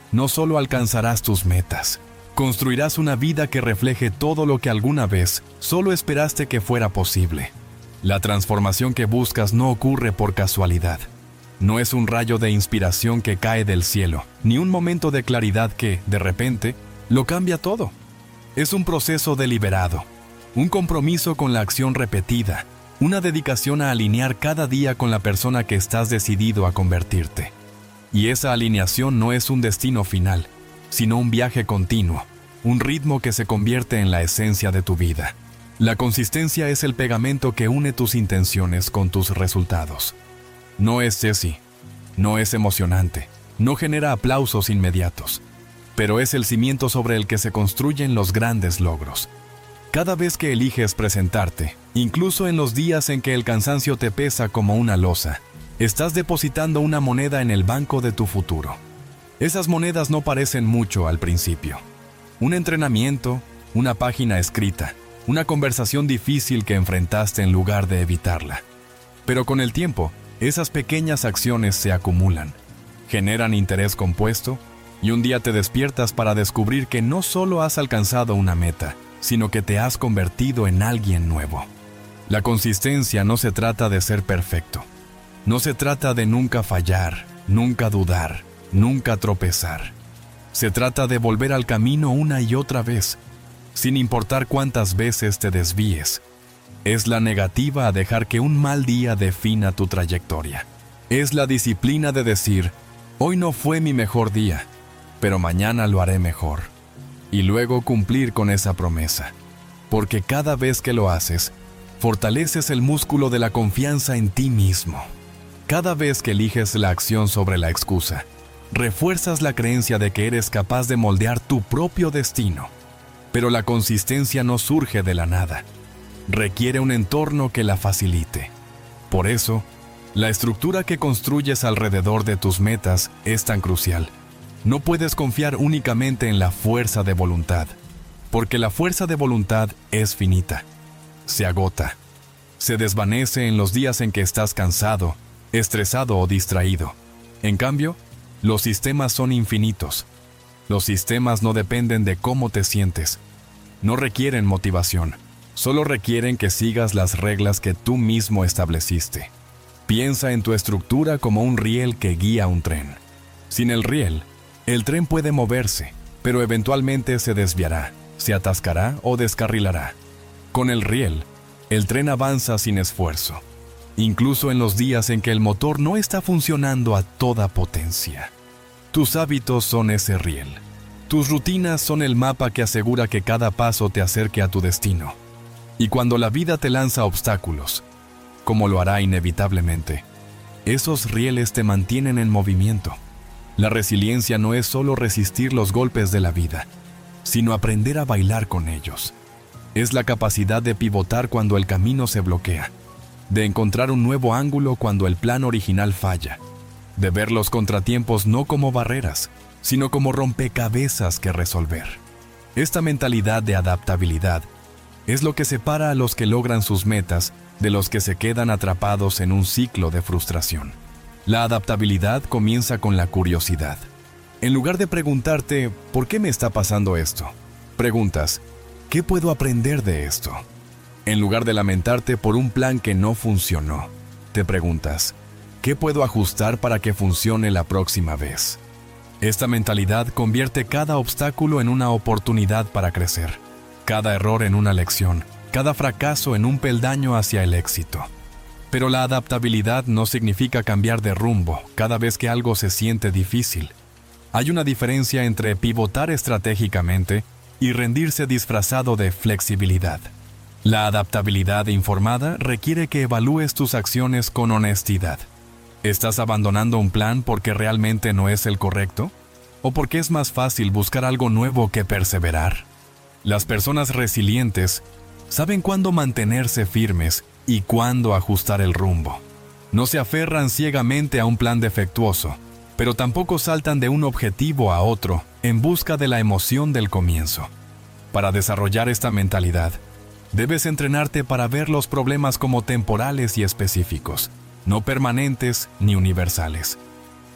S1: no solo alcanzarás tus metas, construirás una vida que refleje todo lo que alguna vez solo esperaste que fuera posible. La transformación que buscas no ocurre por casualidad. No es un rayo de inspiración que cae del cielo, ni un momento de claridad que, de repente, lo cambia todo. Es un proceso deliberado, un compromiso con la acción repetida, una dedicación a alinear cada día con la persona que estás decidido a convertirte. Y esa alineación no es un destino final, sino un viaje continuo, un ritmo que se convierte en la esencia de tu vida. La consistencia es el pegamento que une tus intenciones con tus resultados. No es sexy, no es emocionante, no genera aplausos inmediatos, pero es el cimiento sobre el que se construyen los grandes logros. Cada vez que eliges presentarte, incluso en los días en que el cansancio te pesa como una losa, estás depositando una moneda en el banco de tu futuro. Esas monedas no parecen mucho al principio. Un entrenamiento, una página escrita, una conversación difícil que enfrentaste en lugar de evitarla. Pero con el tiempo, esas pequeñas acciones se acumulan, generan interés compuesto, y un día te despiertas para descubrir que no solo has alcanzado una meta, sino que te has convertido en alguien nuevo. La consistencia no se trata de ser perfecto. No se trata de nunca fallar, nunca dudar, nunca tropezar. Se trata de volver al camino una y otra vez, sin importar cuántas veces te desvíes. Es la negativa a dejar que un mal día defina tu trayectoria. Es la disciplina de decir, hoy no fue mi mejor día, pero mañana lo haré mejor. Y luego cumplir con esa promesa. Porque cada vez que lo haces, fortaleces el músculo de la confianza en ti mismo. Cada vez que eliges la acción sobre la excusa, refuerzas la creencia de que eres capaz de moldear tu propio destino. Pero la consistencia no surge de la nada. Requiere un entorno que la facilite. Por eso, la estructura que construyes alrededor de tus metas es tan crucial. No puedes confiar únicamente en la fuerza de voluntad, porque la fuerza de voluntad es finita. Se agota. Se desvanece en los días en que estás cansado, estresado o distraído. En cambio, los sistemas son infinitos. Los sistemas no dependen de cómo te sientes. No requieren motivación. Solo requieren que sigas las reglas que tú mismo estableciste. Piensa en tu estructura como un riel que guía un tren. Sin el riel, el tren puede moverse, pero eventualmente se desviará, se atascará o descarrilará. Con el riel, el tren avanza sin esfuerzo, incluso en los días en que el motor no está funcionando a toda potencia. Tus hábitos son ese riel. Tus rutinas son el mapa que asegura que cada paso te acerque a tu destino. Y cuando la vida te lanza obstáculos, como lo hará inevitablemente, esos rieles te mantienen en movimiento. La resiliencia no es solo resistir los golpes de la vida, sino aprender a bailar con ellos. Es la capacidad de pivotar cuando el camino se bloquea, de encontrar un nuevo ángulo cuando el plan original falla, de ver los contratiempos no como barreras, sino como rompecabezas que resolver. Esta mentalidad de adaptabilidad es lo que separa a los que logran sus metas de los que se quedan atrapados en un ciclo de frustración. La adaptabilidad comienza con la curiosidad. En lugar de preguntarte, ¿por qué me está pasando esto?, preguntas, ¿qué puedo aprender de esto? En lugar de lamentarte por un plan que no funcionó, te preguntas, ¿qué puedo ajustar para que funcione la próxima vez? Esta mentalidad convierte cada obstáculo en una oportunidad para crecer, cada error en una lección, cada fracaso en un peldaño hacia el éxito. Pero la adaptabilidad no significa cambiar de rumbo cada vez que algo se siente difícil. Hay una diferencia entre pivotar estratégicamente y rendirse disfrazado de flexibilidad. La adaptabilidad informada requiere que evalúes tus acciones con honestidad. ¿Estás abandonando un plan porque realmente no es el correcto? ¿O porque es más fácil buscar algo nuevo que perseverar? Las personas resilientes saben cuándo mantenerse firmes y cuándo ajustar el rumbo. No se aferran ciegamente a un plan defectuoso, pero tampoco saltan de un objetivo a otro en busca de la emoción del comienzo. Para desarrollar esta mentalidad, debes entrenarte para ver los problemas como temporales y específicos, no permanentes ni universales.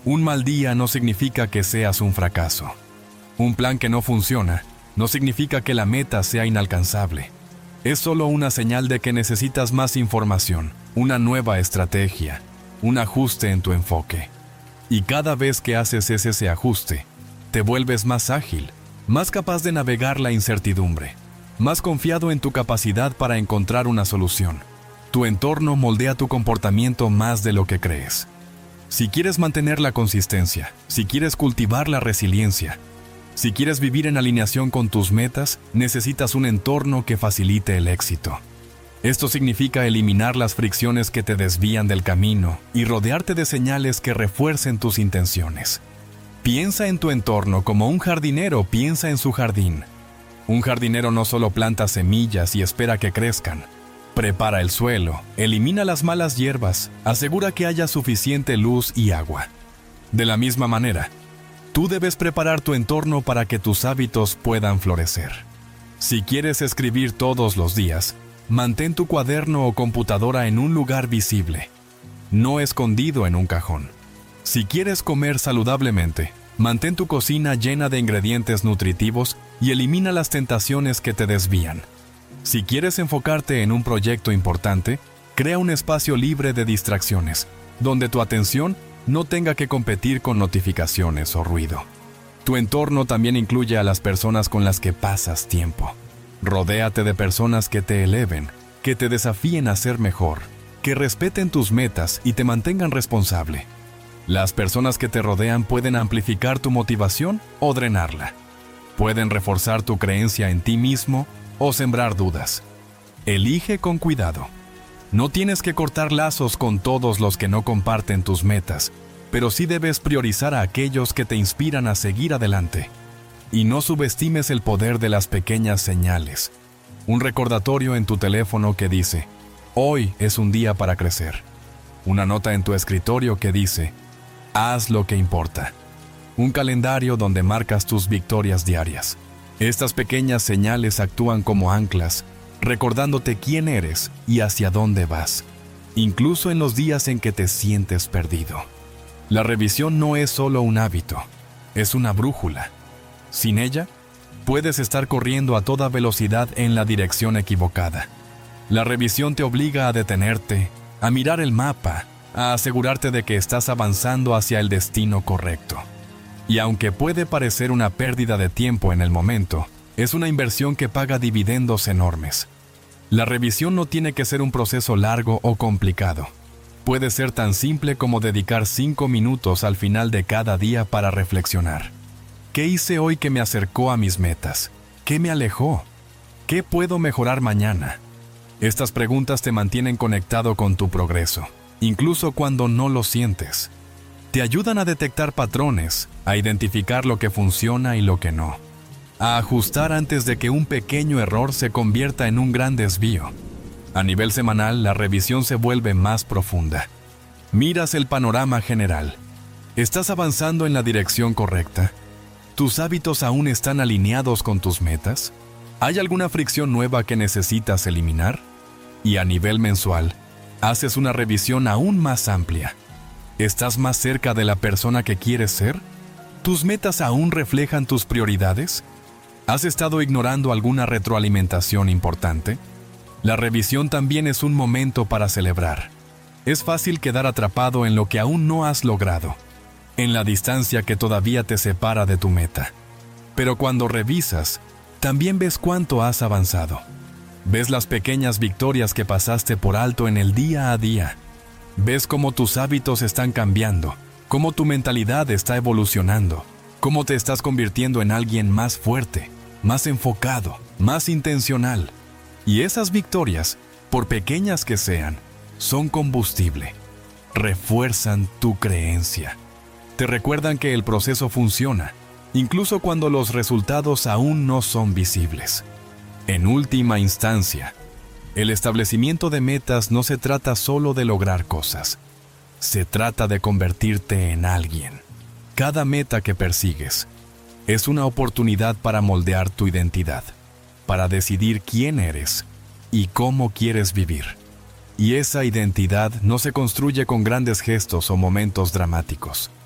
S1: Un mal día no significa que seas un fracaso. Un plan que no funciona no significa que la meta sea inalcanzable. Es solo una señal de que necesitas más información, una nueva estrategia, un ajuste en tu enfoque. Y cada vez que haces ese ajuste, te vuelves más ágil, más capaz de navegar la incertidumbre, más confiado en tu capacidad para encontrar una solución. Tu entorno moldea tu comportamiento más de lo que crees. Si quieres mantener la consistencia, si quieres cultivar la resiliencia, si quieres vivir en alineación con tus metas, necesitas un entorno que facilite el éxito. Esto significa eliminar las fricciones que te desvían del camino y rodearte de señales que refuercen tus intenciones. Piensa en tu entorno como un jardinero piensa en su jardín. Un jardinero no solo planta semillas y espera que crezcan. Prepara el suelo, elimina las malas hierbas, asegura que haya suficiente luz y agua. De la misma manera, tú debes preparar tu entorno para que tus hábitos puedan florecer. Si quieres escribir todos los días, mantén tu cuaderno o computadora en un lugar visible, no escondido en un cajón. Si quieres comer saludablemente, mantén tu cocina llena de ingredientes nutritivos y elimina las tentaciones que te desvían. Si quieres enfocarte en un proyecto importante, crea un espacio libre de distracciones, donde tu atención no tenga que competir con notificaciones o ruido. Tu entorno también incluye a las personas con las que pasas tiempo. Rodéate de personas que te eleven, que te desafíen a ser mejor, que respeten tus metas y te mantengan responsable. Las personas que te rodean pueden amplificar tu motivación o drenarla. Pueden reforzar tu creencia en ti mismo o sembrar dudas. Elige con cuidado. No tienes que cortar lazos con todos los que no comparten tus metas, pero sí debes priorizar a aquellos que te inspiran a seguir adelante. Y no subestimes el poder de las pequeñas señales. Un recordatorio en tu teléfono que dice, hoy es un día para crecer. Una nota en tu escritorio que dice, haz lo que importa. Un calendario donde marcas tus victorias diarias. Estas pequeñas señales actúan como anclas, recordándote quién eres y hacia dónde vas, incluso en los días en que te sientes perdido. La revisión no es solo un hábito, es una brújula. Sin ella, puedes estar corriendo a toda velocidad en la dirección equivocada. La revisión te obliga a detenerte, a mirar el mapa, a asegurarte de que estás avanzando hacia el destino correcto. Y aunque puede parecer una pérdida de tiempo en el momento, es una inversión que paga dividendos enormes. La revisión no tiene que ser un proceso largo o complicado. Puede ser tan simple como dedicar 5 minutos al final de cada día para reflexionar. ¿Qué hice hoy que me acercó a mis metas? ¿Qué me alejó? ¿Qué puedo mejorar mañana? Estas preguntas te mantienen conectado con tu progreso, incluso cuando no lo sientes. Te ayudan a detectar patrones, a identificar lo que funciona y lo que no, a ajustar antes de que un pequeño error se convierta en un gran desvío. A nivel semanal, la revisión se vuelve más profunda. Miras el panorama general. ¿Estás avanzando en la dirección correcta? ¿Tus hábitos aún están alineados con tus metas? ¿Hay alguna fricción nueva que necesitas eliminar? Y a nivel mensual, haces una revisión aún más amplia. ¿Estás más cerca de la persona que quieres ser? ¿Tus metas aún reflejan tus prioridades? ¿Has estado ignorando alguna retroalimentación importante? La revisión también es un momento para celebrar. Es fácil quedar atrapado en lo que aún no has logrado, en la distancia que todavía te separa de tu meta. Pero cuando revisas, también ves cuánto has avanzado. Ves las pequeñas victorias que pasaste por alto en el día a día. Ves cómo tus hábitos están cambiando, cómo tu mentalidad está evolucionando, cómo te estás convirtiendo en alguien más fuerte, más enfocado, más intencional. Y esas victorias, por pequeñas que sean, son combustible. Refuerzan tu creencia. Te recuerdan que el proceso funciona, incluso cuando los resultados aún no son visibles. En última instancia, el establecimiento de metas no se trata solo de lograr cosas. Se trata de convertirte en alguien. Cada meta que persigues es una oportunidad para moldear tu identidad, para decidir quién eres y cómo quieres vivir. Y esa identidad no se construye con grandes gestos o momentos dramáticos.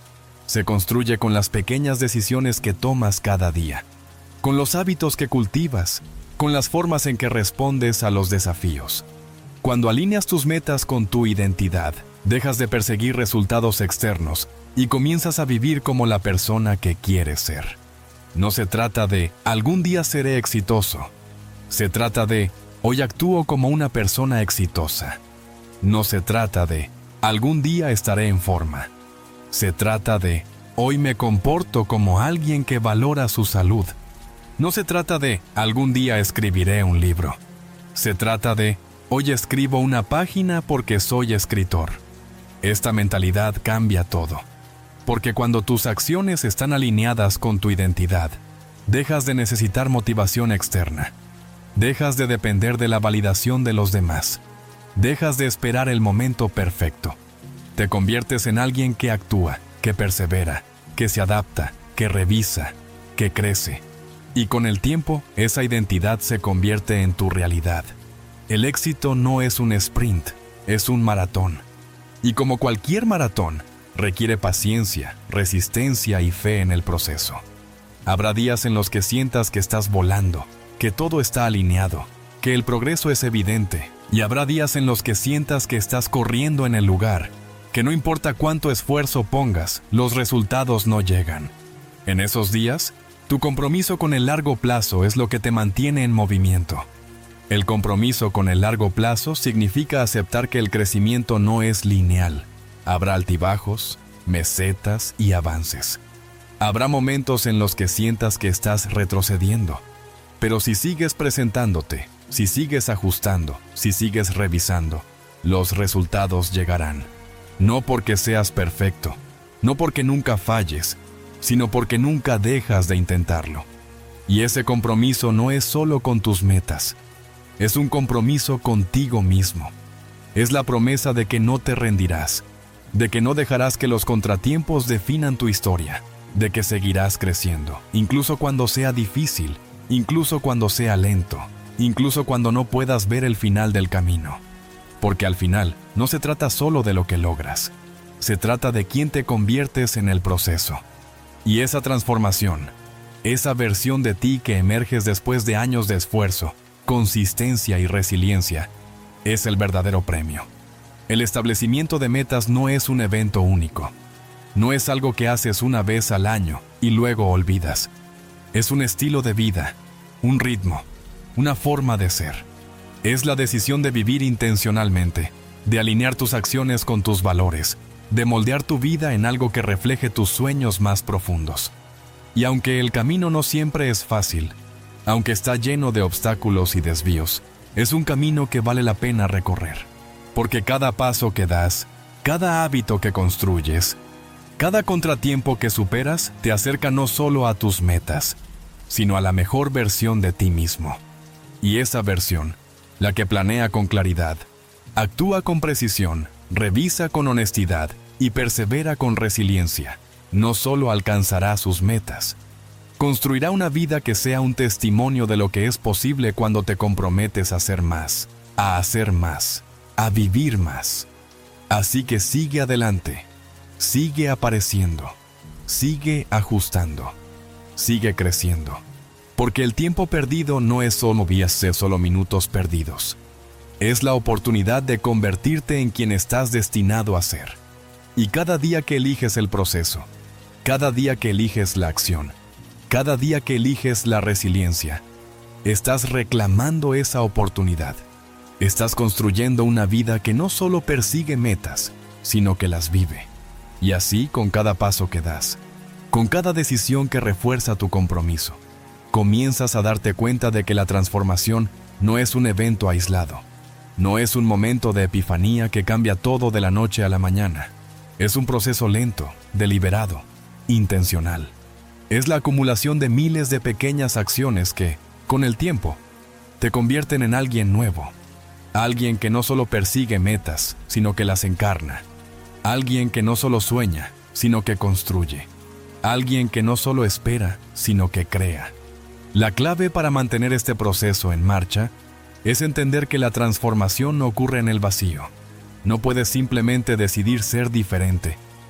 S1: Se construye con las pequeñas decisiones que tomas cada día, con los hábitos que cultivas, con las formas en que respondes a los desafíos. Cuando alineas tus metas con tu identidad, dejas de perseguir resultados externos y comienzas a vivir como la persona que quieres ser. No se trata de algún día seré exitoso. Se trata de hoy actúo como una persona exitosa. No se trata de algún día estaré en forma. Se trata de hoy me comporto como alguien que valora su salud. No se trata de algún día escribiré un libro. Se trata de hoy escribo una página porque soy escritor. Esta mentalidad cambia todo. Porque cuando tus acciones están alineadas con tu identidad, dejas de necesitar motivación externa. Dejas de depender de la validación de los demás. Dejas de esperar el momento perfecto. Te conviertes en alguien que actúa, que persevera, que se adapta, que revisa, que crece. Y con el tiempo, esa identidad se convierte en tu realidad. El éxito no es un sprint, es un maratón. Y como cualquier maratón, requiere paciencia, resistencia y fe en el proceso. Habrá días en los que sientas que estás volando, que todo está alineado, que el progreso es evidente, y habrá días en los que sientas que estás corriendo en el lugar, que no importa cuánto esfuerzo pongas, los resultados no llegan. En esos días, tu compromiso con el largo plazo es lo que te mantiene en movimiento. El compromiso con el largo plazo significa aceptar que el crecimiento no es lineal. Habrá altibajos, mesetas y avances. Habrá momentos en los que sientas que estás retrocediendo. Pero si sigues presentándote, si sigues ajustando, si sigues revisando, los resultados llegarán. No porque seas perfecto, no porque nunca falles, sino porque nunca dejas de intentarlo. Y ese compromiso no es solo con tus metas, es un compromiso contigo mismo. Es la promesa de que no te rendirás, de que no dejarás que los contratiempos definan tu historia, de que seguirás creciendo, incluso cuando sea difícil, incluso cuando sea lento, incluso cuando no puedas ver el final del camino. Porque al final, no se trata solo de lo que logras, se trata de quién te conviertes en el proceso. Y esa transformación, esa versión de ti que emerges después de años de esfuerzo, consistencia y resiliencia, es el verdadero premio. El establecimiento de metas no es un evento único. No es algo que haces una vez al año y luego olvidas. Es un estilo de vida, un ritmo, una forma de ser. Es la decisión de vivir intencionalmente, de alinear tus acciones con tus valores, de moldear tu vida en algo que refleje tus sueños más profundos. Y aunque el camino no siempre es fácil, aunque está lleno de obstáculos y desvíos, es un camino que vale la pena recorrer. Porque cada paso que das, cada hábito que construyes, cada contratiempo que superas te acerca no solo a tus metas, sino a la mejor versión de ti mismo. Y esa versión, la que planea con claridad, actúa con precisión, revisa con honestidad y persevera con resiliencia, no solo alcanzará sus metas, construirá una vida que sea un testimonio de lo que es posible cuando te comprometes a hacer más, a vivir más. Así que sigue adelante, sigue apareciendo, sigue ajustando, sigue creciendo. Porque el tiempo perdido no es solo minutos perdidos. Es la oportunidad de convertirte en quien estás destinado a ser. Y cada día que eliges el proceso, cada día que eliges la acción, cada día que eliges la resiliencia, estás reclamando esa oportunidad. Estás construyendo una vida que no solo persigue metas, sino que las vive. Y así con cada paso que das, con cada decisión que refuerza tu compromiso, comienzas a darte cuenta de que la transformación no es un evento aislado. No es un momento de epifanía que cambia todo de la noche a la mañana. Es un proceso lento, deliberado, intencional. Es la acumulación de miles de pequeñas acciones que, con el tiempo, te convierten en alguien nuevo. Alguien que no solo persigue metas, sino que las encarna. Alguien que no solo sueña, sino que construye. Alguien que no solo espera, sino que crea. La clave para mantener este proceso en marcha es entender que la transformación no ocurre en el vacío. No puedes simplemente decidir ser diferente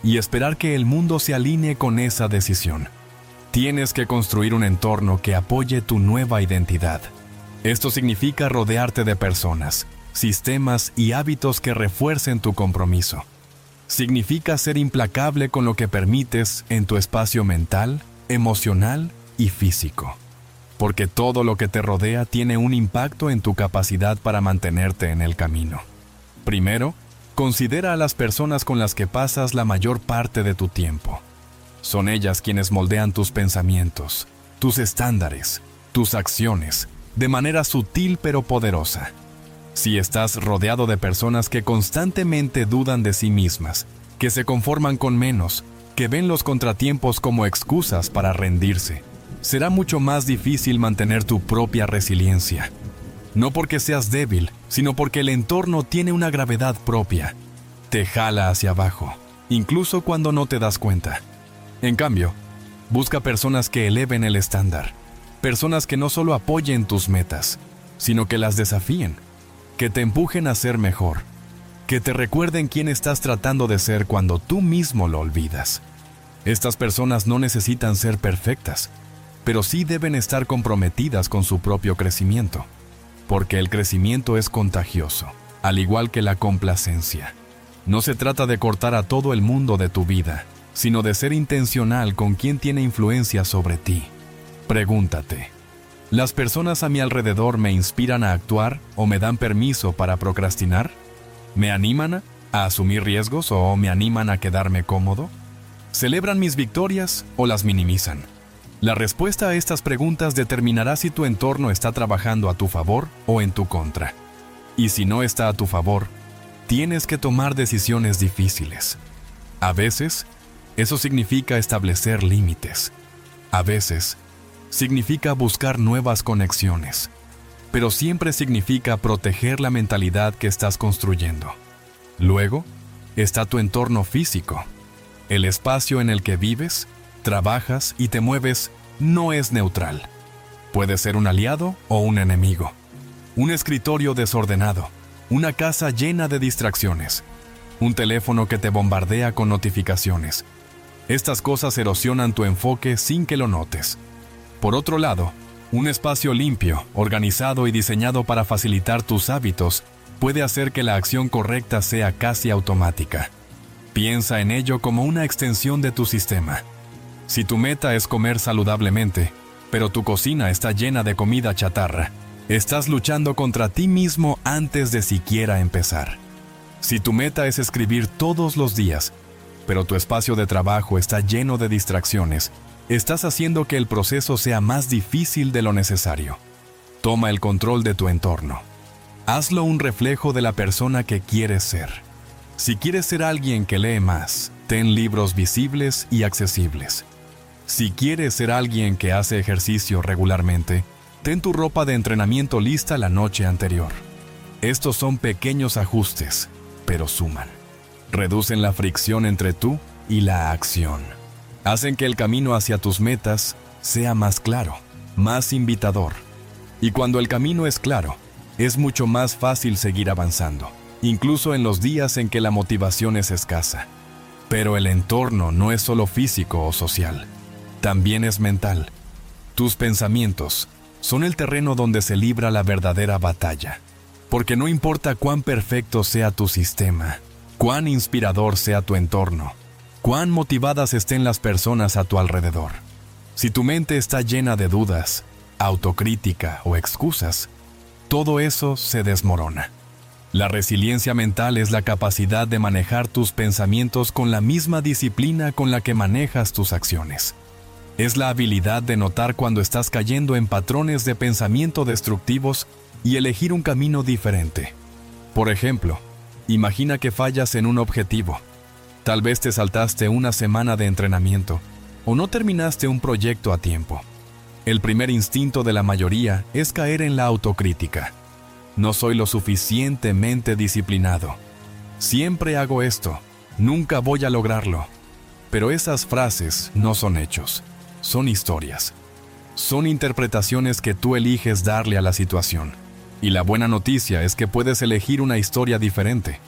S1: y esperar que el mundo se alinee con esa decisión. Tienes que construir un entorno que apoye tu nueva identidad. Esto significa rodearte de personas, sistemas y hábitos que refuercen tu compromiso. Significa ser implacable con lo que permites en tu espacio mental, emocional y físico. Porque todo lo que te rodea tiene un impacto en tu capacidad para mantenerte en el camino. Primero, considera a las personas con las que pasas la mayor parte de tu tiempo. Son ellas quienes moldean tus pensamientos, tus estándares, tus acciones, de manera sutil pero poderosa. Si estás rodeado de personas que constantemente dudan de sí mismas, que se conforman con menos, que ven los contratiempos como excusas para rendirse, será mucho más difícil mantener tu propia resiliencia. No porque seas débil, sino porque el entorno tiene una gravedad propia. Te jala hacia abajo, incluso cuando no te das cuenta. En cambio, busca personas que eleven el estándar. Personas que no solo apoyen tus metas, sino que las desafíen, que te empujen a ser mejor, que te recuerden quién estás tratando de ser cuando tú mismo lo olvidas. Estas personas no necesitan ser perfectas, pero sí deben estar comprometidas con su propio crecimiento, porque el crecimiento es contagioso, al igual que la complacencia. No se trata de cortar a todo el mundo de tu vida, sino de ser intencional con quien tiene influencia sobre ti. Pregúntate, ¿las personas a mi alrededor me inspiran a actuar o me dan permiso para procrastinar? ¿Me animan a asumir riesgos o me animan a quedarme cómodo? ¿Celebran mis victorias o las minimizan? La respuesta a estas preguntas determinará si tu entorno está trabajando a tu favor o en tu contra. Y si no está a tu favor, tienes que tomar decisiones difíciles. A veces, eso significa establecer límites. A veces, significa buscar nuevas conexiones. Pero siempre significa proteger la mentalidad que estás construyendo. Luego, está tu entorno físico. El espacio en el que vives, trabajas y te mueves no es neutral. Puede ser un aliado o un enemigo. Un escritorio desordenado, una casa llena de distracciones, un teléfono que te bombardea con notificaciones. Estas cosas erosionan tu enfoque sin que lo notes. Por otro lado, un espacio limpio, organizado y diseñado para facilitar tus hábitos puede hacer que la acción correcta sea casi automática. Piensa en ello como una extensión de tu sistema. Si tu meta es comer saludablemente, pero tu cocina está llena de comida chatarra, estás luchando contra ti mismo antes de siquiera empezar. Si tu meta es escribir todos los días, pero tu espacio de trabajo está lleno de distracciones, estás haciendo que el proceso sea más difícil de lo necesario. Toma el control de tu entorno. Hazlo un reflejo de la persona que quieres ser. Si quieres ser alguien que lee más, ten libros visibles y accesibles. Si quieres ser alguien que hace ejercicio regularmente, ten tu ropa de entrenamiento lista la noche anterior. Estos son pequeños ajustes, pero suman. Reducen la fricción entre tú y la acción. Hacen que el camino hacia tus metas sea más claro, más invitador. Y cuando el camino es claro, es mucho más fácil seguir avanzando, incluso en los días en que la motivación es escasa. Pero el entorno no es solo físico o social. También es mental. Tus pensamientos son el terreno donde se libra la verdadera batalla. Porque no importa cuán perfecto sea tu sistema, cuán inspirador sea tu entorno, cuán motivadas estén las personas a tu alrededor. Si tu mente está llena de dudas, autocrítica o excusas, todo eso se desmorona. La resiliencia mental es la capacidad de manejar tus pensamientos con la misma disciplina con la que manejas tus acciones. Es la habilidad de notar cuando estás cayendo en patrones de pensamiento destructivos y elegir un camino diferente. Por ejemplo, imagina que fallas en un objetivo. Tal vez te saltaste una semana de entrenamiento o no terminaste un proyecto a tiempo. El primer instinto de la mayoría es caer en la autocrítica. No soy lo suficientemente disciplinado. Siempre hago esto. Nunca voy a lograrlo. Pero esas frases no son hechos. Son historias. Son interpretaciones que tú eliges darle a la situación. Y la buena noticia es que puedes elegir una historia diferente.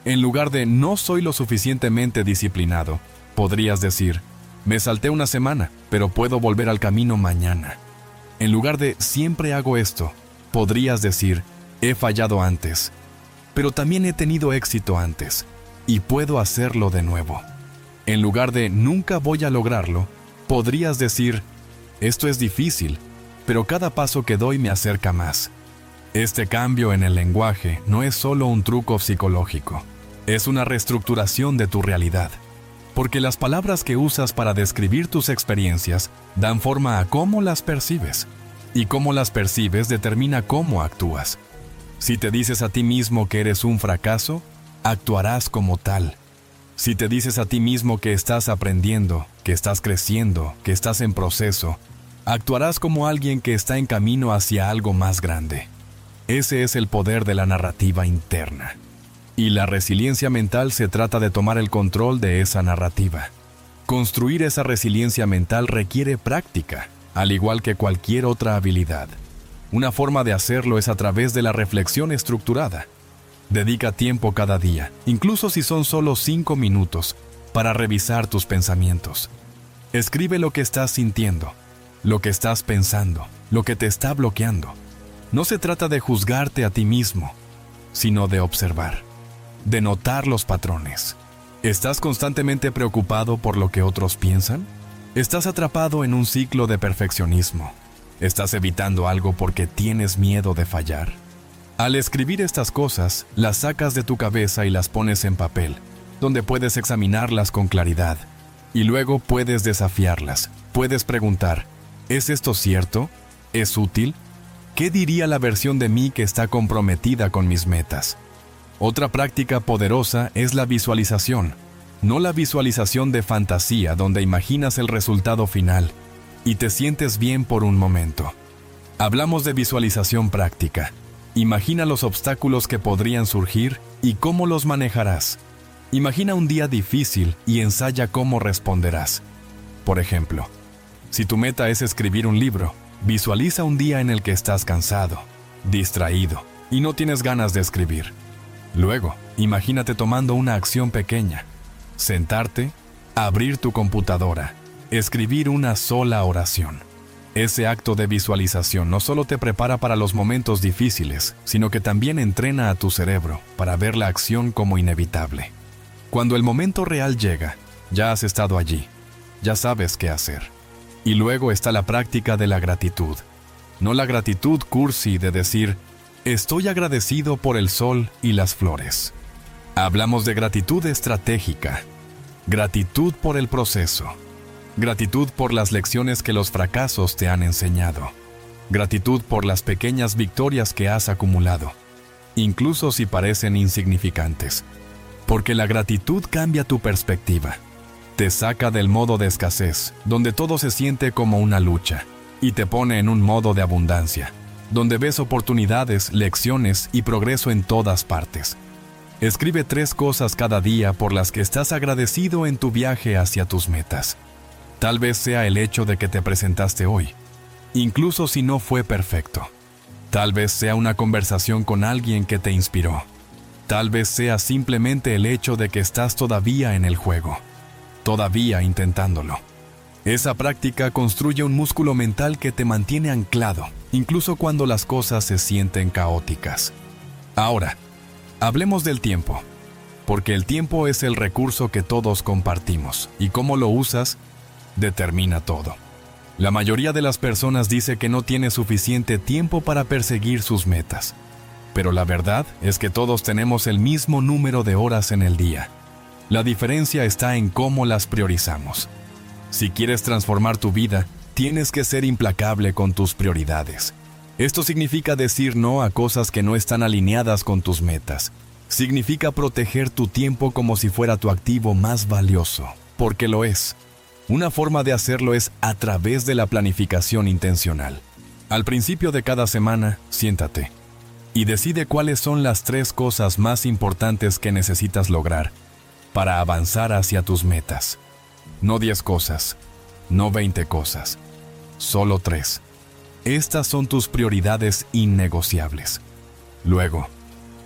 S1: En lugar de no soy lo suficientemente disciplinado, podrías decir, me salté una semana, pero puedo volver al camino mañana. En lugar de siempre hago esto, podrías decir, he fallado antes, pero también he tenido éxito antes, y puedo hacerlo de nuevo. En lugar de nunca voy a lograrlo, podrías decir, esto es difícil, pero cada paso que doy me acerca más. Este cambio en el lenguaje no es solo un truco psicológico, es una reestructuración de tu realidad, porque las palabras que usas para describir tus experiencias dan forma a cómo las percibes, y cómo las percibes determina cómo actúas. Si te dices a ti mismo que eres un fracaso, actuarás como tal. Si te dices a ti mismo que estás aprendiendo, que estás creciendo, que estás en proceso, actuarás como alguien que está en camino hacia algo más grande. Ese es el poder de la narrativa interna. Y la resiliencia mental se trata de tomar el control de esa narrativa. Construir esa resiliencia mental requiere práctica, al igual que cualquier otra habilidad. Una forma de hacerlo es a través de la reflexión estructurada. Dedica tiempo cada día, incluso si son solo 5 minutos, para revisar tus pensamientos. Escribe lo que estás sintiendo, lo que estás pensando, lo que te está bloqueando. No se trata de juzgarte a ti mismo, sino de observar, de notar los patrones. ¿Estás constantemente preocupado por lo que otros piensan? ¿Estás atrapado en un ciclo de perfeccionismo? ¿Estás evitando algo porque tienes miedo de fallar? Al escribir estas cosas, las sacas de tu cabeza y las pones en papel, donde puedes examinarlas con claridad. Y luego puedes desafiarlas. Puedes preguntar, ¿es esto cierto? ¿Es útil? ¿Qué diría la versión de mí que está comprometida con mis metas? Otra práctica poderosa es la visualización. No la visualización de fantasía donde imaginas el resultado final y te sientes bien por un momento. Hablamos de visualización práctica. Imagina los obstáculos que podrían surgir y cómo los manejarás. Imagina un día difícil y ensaya cómo responderás. Por ejemplo, si tu meta es escribir un libro, visualiza un día en el que estás cansado, distraído y no tienes ganas de escribir. Luego, imagínate tomando una acción pequeña. Sentarte, abrir tu computadora, escribir una sola oración. Ese acto de visualización no solo te prepara para los momentos difíciles, sino que también entrena a tu cerebro para ver la acción como inevitable. Cuando el momento real llega, ya has estado allí, ya sabes qué hacer. Y luego está la práctica de la gratitud. No la gratitud cursi de decir, estoy agradecido por el sol y las flores. Hablamos de gratitud estratégica, gratitud por el proceso. Gratitud por las lecciones que los fracasos te han enseñado. Gratitud por las pequeñas victorias que has acumulado, incluso si parecen insignificantes. Porque la gratitud cambia tu perspectiva. Te saca del modo de escasez, donde todo se siente como una lucha, y te pone en un modo de abundancia, donde ves oportunidades, lecciones y progreso en todas partes. Escribe 3 cosas cada día por las que estás agradecido en tu viaje hacia tus metas. Tal vez sea el hecho de que te presentaste hoy, incluso si no fue perfecto. Tal vez sea una conversación con alguien que te inspiró. Tal vez sea simplemente el hecho de que estás todavía en el juego, todavía intentándolo. Esa práctica construye un músculo mental que te mantiene anclado, incluso cuando las cosas se sienten caóticas. Ahora, hablemos del tiempo, porque el tiempo es el recurso que todos compartimos, y cómo lo usas determina todo. La mayoría de las personas dice que no tiene suficiente tiempo para perseguir sus metas. Pero la verdad es que todos tenemos el mismo número de horas en el día. La diferencia está en cómo las priorizamos. Si quieres transformar tu vida, tienes que ser implacable con tus prioridades. Esto significa decir no a cosas que no están alineadas con tus metas. Significa proteger tu tiempo como si fuera tu activo más valioso, porque lo es. Una forma de hacerlo es a través de la planificación intencional. Al principio de cada semana, siéntate y decide cuáles son las 3 cosas más importantes que necesitas lograr para avanzar hacia tus metas. No 10 cosas, no 20 cosas, solo 3. Estas son tus prioridades innegociables. Luego,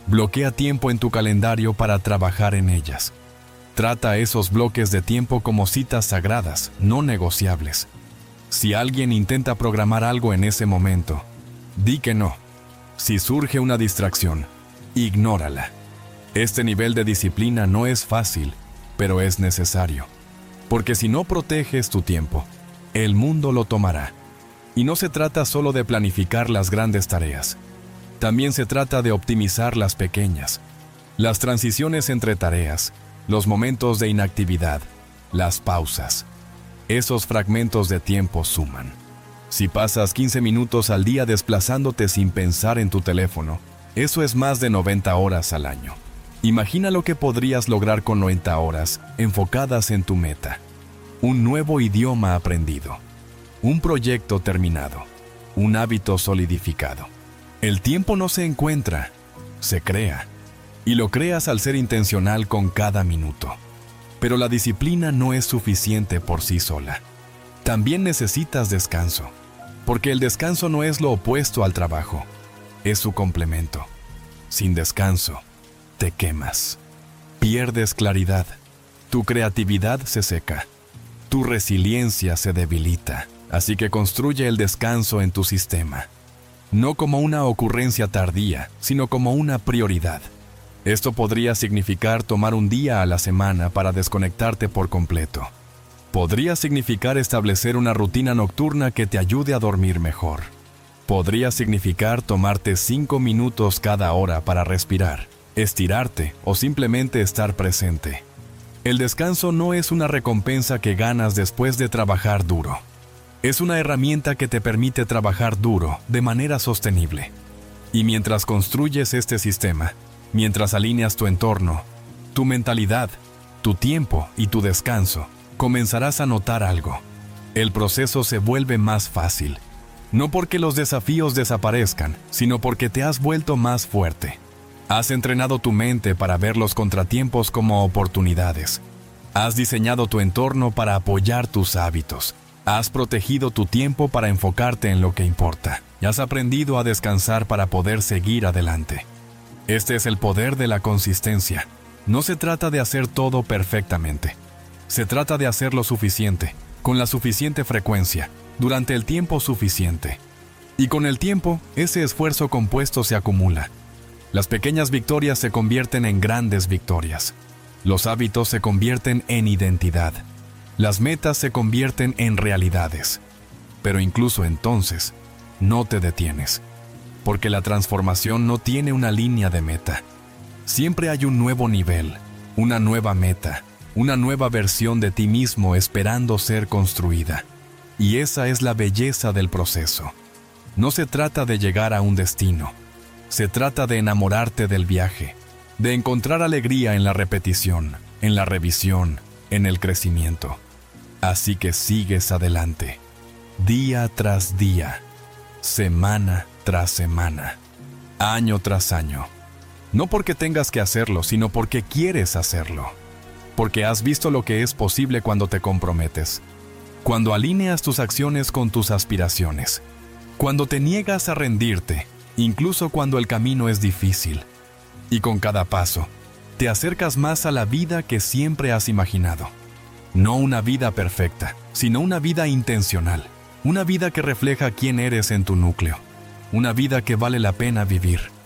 S1: Bloquea tiempo en tu calendario para trabajar en ellas. Trata esos bloques de tiempo como citas sagradas, no negociables. Si alguien intenta programar algo en ese momento, di que no. Si surge una distracción, ignórala. Este nivel de disciplina no es fácil, pero es necesario. Porque si no proteges tu tiempo, el mundo lo tomará. Y no se trata solo de planificar las grandes tareas. También se trata de optimizar las pequeñas. Las transiciones entre tareas, los momentos de inactividad, las pausas. Esos fragmentos de tiempo suman. Si pasas 15 minutos al día desplazándote sin pensar en tu teléfono, eso es más de 90 horas al año. Imagina lo que podrías lograr con 90 horas enfocadas en tu meta. Un nuevo idioma aprendido. Un proyecto terminado. Un hábito solidificado. El tiempo no se encuentra, se crea. Y lo creas al ser intencional con cada minuto. Pero la disciplina no es suficiente por sí sola. También necesitas descanso, porque el descanso no es lo opuesto al trabajo, es su complemento. Sin descanso, te quemas. Pierdes claridad, tu creatividad se seca, tu resiliencia se debilita. Así que construye el descanso en tu sistema. No como una ocurrencia tardía, sino como una prioridad. Esto podría significar tomar un día a la semana para desconectarte por completo. Podría significar establecer una rutina nocturna que te ayude a dormir mejor. Podría significar tomarte 5 minutos cada hora para respirar, estirarte o simplemente estar presente. El descanso no es una recompensa que ganas después de trabajar duro. Es una herramienta que te permite trabajar duro de manera sostenible. Y mientras construyes este sistema, mientras alineas tu entorno, tu mentalidad, tu tiempo y tu descanso, comenzarás a notar algo. El proceso se vuelve más fácil. No porque los desafíos desaparezcan, sino porque te has vuelto más fuerte. Has entrenado tu mente para ver los contratiempos como oportunidades. Has diseñado tu entorno para apoyar tus hábitos. Has protegido tu tiempo para enfocarte en lo que importa. Y has aprendido a descansar para poder seguir adelante. Este es el poder de la consistencia. No se trata de hacer todo perfectamente. Se trata de hacer lo suficiente, con la suficiente frecuencia, durante el tiempo suficiente. Y con el tiempo, ese esfuerzo compuesto se acumula. Las pequeñas victorias se convierten en grandes victorias. Los hábitos se convierten en identidad. Las metas se convierten en realidades. Pero incluso entonces, no te detienes. Porque la transformación no tiene una línea de meta. Siempre hay un nuevo nivel, una nueva meta, una nueva versión de ti mismo esperando ser construida. Y esa es la belleza del proceso. No se trata de llegar a un destino. Se trata de enamorarte del viaje, de encontrar alegría en la repetición, en la revisión, en el crecimiento. Así que sigues adelante, día tras día, semana tras semana, año tras año. No porque tengas que hacerlo, sino porque quieres hacerlo. Porque has visto lo que es posible cuando te comprometes. Cuando alineas tus acciones con tus aspiraciones. Cuando te niegas a rendirte, incluso cuando el camino es difícil. Y con cada paso, te acercas más a la vida que siempre has imaginado. No una vida perfecta, sino una vida intencional. Una vida que refleja quién eres en tu núcleo. Una vida que vale la pena vivir.